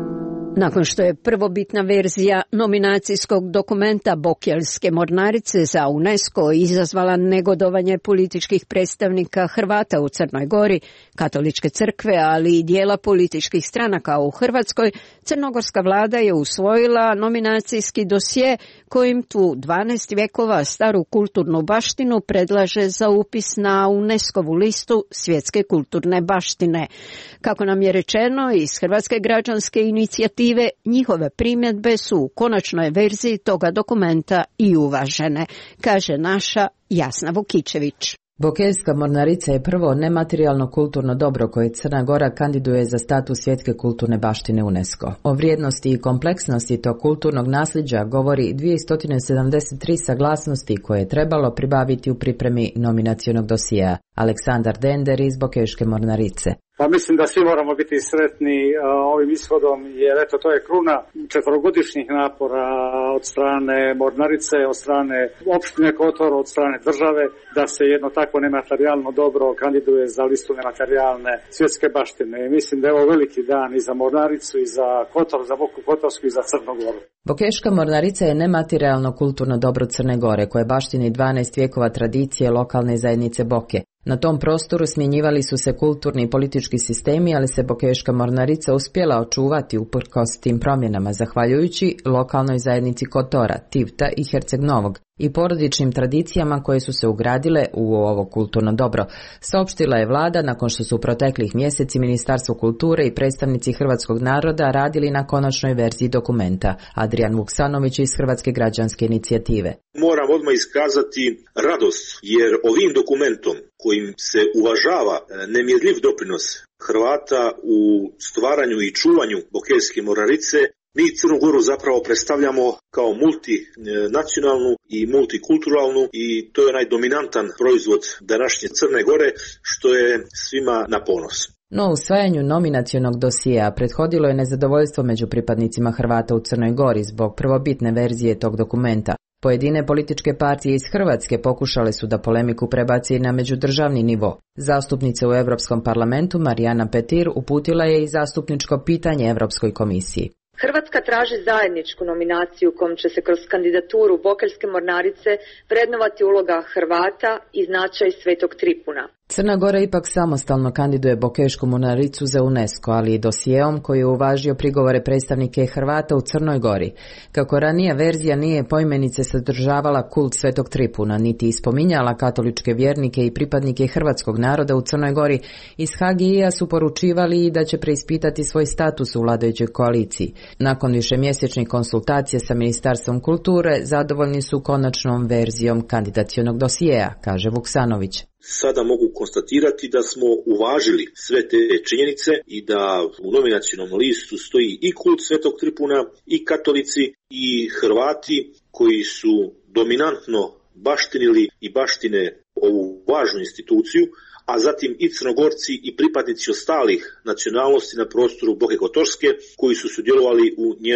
Nakon što je prvobitna verzija nominacijskog dokumenta Bokeljske mornarice za UNESCO izazvala negodovanje političkih predstavnika Hrvata u Crnoj Gori, katoličke crkve, ali i dijela političkih stranaka u Hrvatskoj, crnogorska vlada je usvojila nominacijski dosje kojim tu dvanaest vjekova staru kulturnu baštinu predlaže za upis na UNESCO-vu listu svjetske kulturne baštine. Kako nam je rečeno iz Hrvatske građanske inicijative, njihove primjedbe su u konačnoj verziji toga dokumenta i uvažene, kaže naša Jasna Vukičević. Bokeljska mornarica je prvo nematerijalno kulturno dobro koje Crna Gora kandiduje za status svjetske kulturne baštine UNESCO. O vrijednosti i kompleksnosti tog kulturnog nasljeđa govori dvjesto sedamdeset tri saglasnosti koje je trebalo pribaviti u pripremi nominacionog dosjea. Aleksandar Dender iz Bokeljske mornarice. Pa mislim da svi moramo biti sretni uh, ovim ishodom, jer eto to je kruna četvorogodišnjih napora od strane Mornarice, od strane opštine Kotor, od strane države, da se jedno takvo nematerijalno dobro kandiduje za listu nematerijalne svjetske baštine. I mislim da je ovo veliki dan i za Mornaricu, i za Kotor, za Boku Kotorsku i za Crnu Goru. Bokeška mornarica je nematerijalno kulturno dobro Crne Gore, koje baštini dvanaest vjekova tradicije lokalne zajednice Boke. Na tom prostoru smjenjivali su se kulturni i politički sistemi, ali se Bokeška mornarica uspjela očuvati uprkos tim promjenama, zahvaljujući lokalnoj zajednici Kotora, Tivta i Herceg Novog i porodičnim tradicijama koje su se ugradile u ovo kulturno dobro, saopštila je vlada nakon što su u proteklih mjeseci Ministarstvo kulture i predstavnici hrvatskog naroda radili na konačnoj verziji dokumenta. Adrian Vuksanović iz Hrvatske građanske inicijative. Moram odmah iskazati radost, jer ovim dokumentom kojim se uvažava nemjerljiv doprinos Hrvata u stvaranju i čuvanju Bokeljske mornarice, mi Crnu Goru zapravo predstavljamo kao multinacionalnu i multikulturalnu, i to je onaj dominantan proizvod današnje Crne Gore, što je svima na ponos. No usvajanju nominacionog dosjea prethodilo je nezadovoljstvo među pripadnicima Hrvata u Crnoj Gori zbog prvobitne verzije tog dokumenta. Pojedine političke partije iz Hrvatske pokušale su da polemiku prebaci na međudržavni nivo. Zastupnica u Europskom parlamentu Marijana Petir uputila je i zastupničko pitanje Europskoj komisiji. Hrvatska traži zajedničku nominaciju kojom će se kroz kandidaturu Bokeljske mornarice vrednovati uloga Hrvata i značaj Svetog Tripuna. Crna Gora ipak samostalno kandiduje Bokešku mornaricu za UNESCO, ali i dosijeom koji je uvažio prigovore predstavnike Hrvata u Crnoj Gori. Kako ranija verzija nije poimenice sadržavala kult Svetog Tripuna, niti ispominjala katoličke vjernike i pripadnike hrvatskog naroda u Crnoj Gori, iz Hagija su poručivali i da će preispitati svoj status u vladajućoj koaliciji. Nakon višemjesečnih konsultacija sa Ministarstvom kulture, zadovoljni su konačnom verzijom kandidacionog dosijeja, kaže Vuksanović. Sada mogu konstatirati da smo uvažili sve te činjenice i da u nominacionom listu stoji i kult Svetog Tripuna, i katolici, i Hrvati koji su dominantno baštinili i baštine ovu važnu instituciju, a zatim i Crnogorci i pripadnici ostalih nacionalnosti na prostoru Boke Kotorske koji su sudjelovali u njenom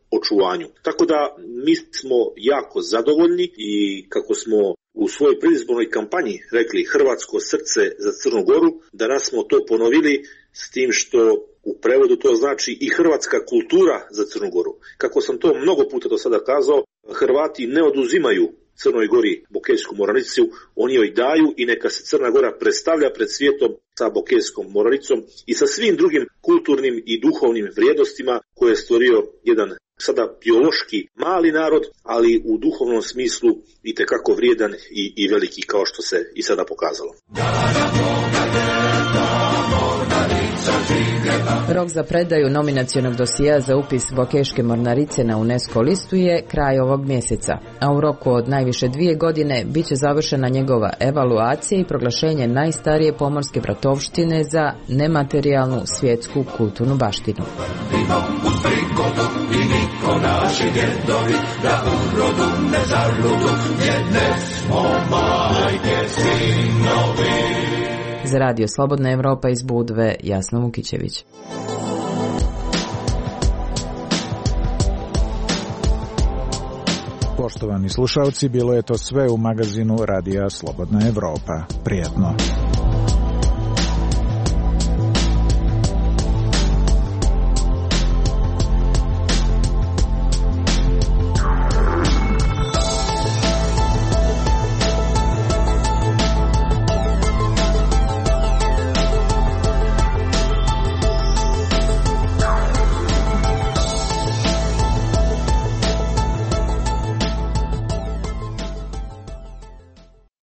očuvanju. Tako da mi smo jako zadovoljni i kako smo u svojoj predizbornoj kampanji rekli Hrvatsko srce za Crnu Goru, danas smo to ponovili s tim što u prevodu to znači i hrvatska kultura za Crnu Goru. Kako sam to mnogo puta do sada kazao, Hrvati ne oduzimaju Crnoj Gori Bokeljsku mornaricu, oni joj daju i neka se Crna Gora predstavlja pred svijetom sa Bokeljskom mornaricom i sa svim drugim kulturnim i duhovnim vrijednostima koje je stvorio jedan sada biološki mali narod, ali u duhovnom smislu itekako vrijedan i, i veliki kao što se i sada pokazalo. Rok za predaju nominacionog dosija za upis Bokeške mornarice na UNESCO listu je kraj ovog mjeseca, a u roku od najviše dvije godine bit će završena njegova evaluacija i proglašenje najstarije pomorske bratovštine za nematerijalnu svjetsku kulturnu baštinu. Za Radio Slobodna Evropa iz Budve, Jasna Vukićević. Poštovani slušalci, bilo je to sve u magazinu Radija Slobodna Evropa. Prijetno.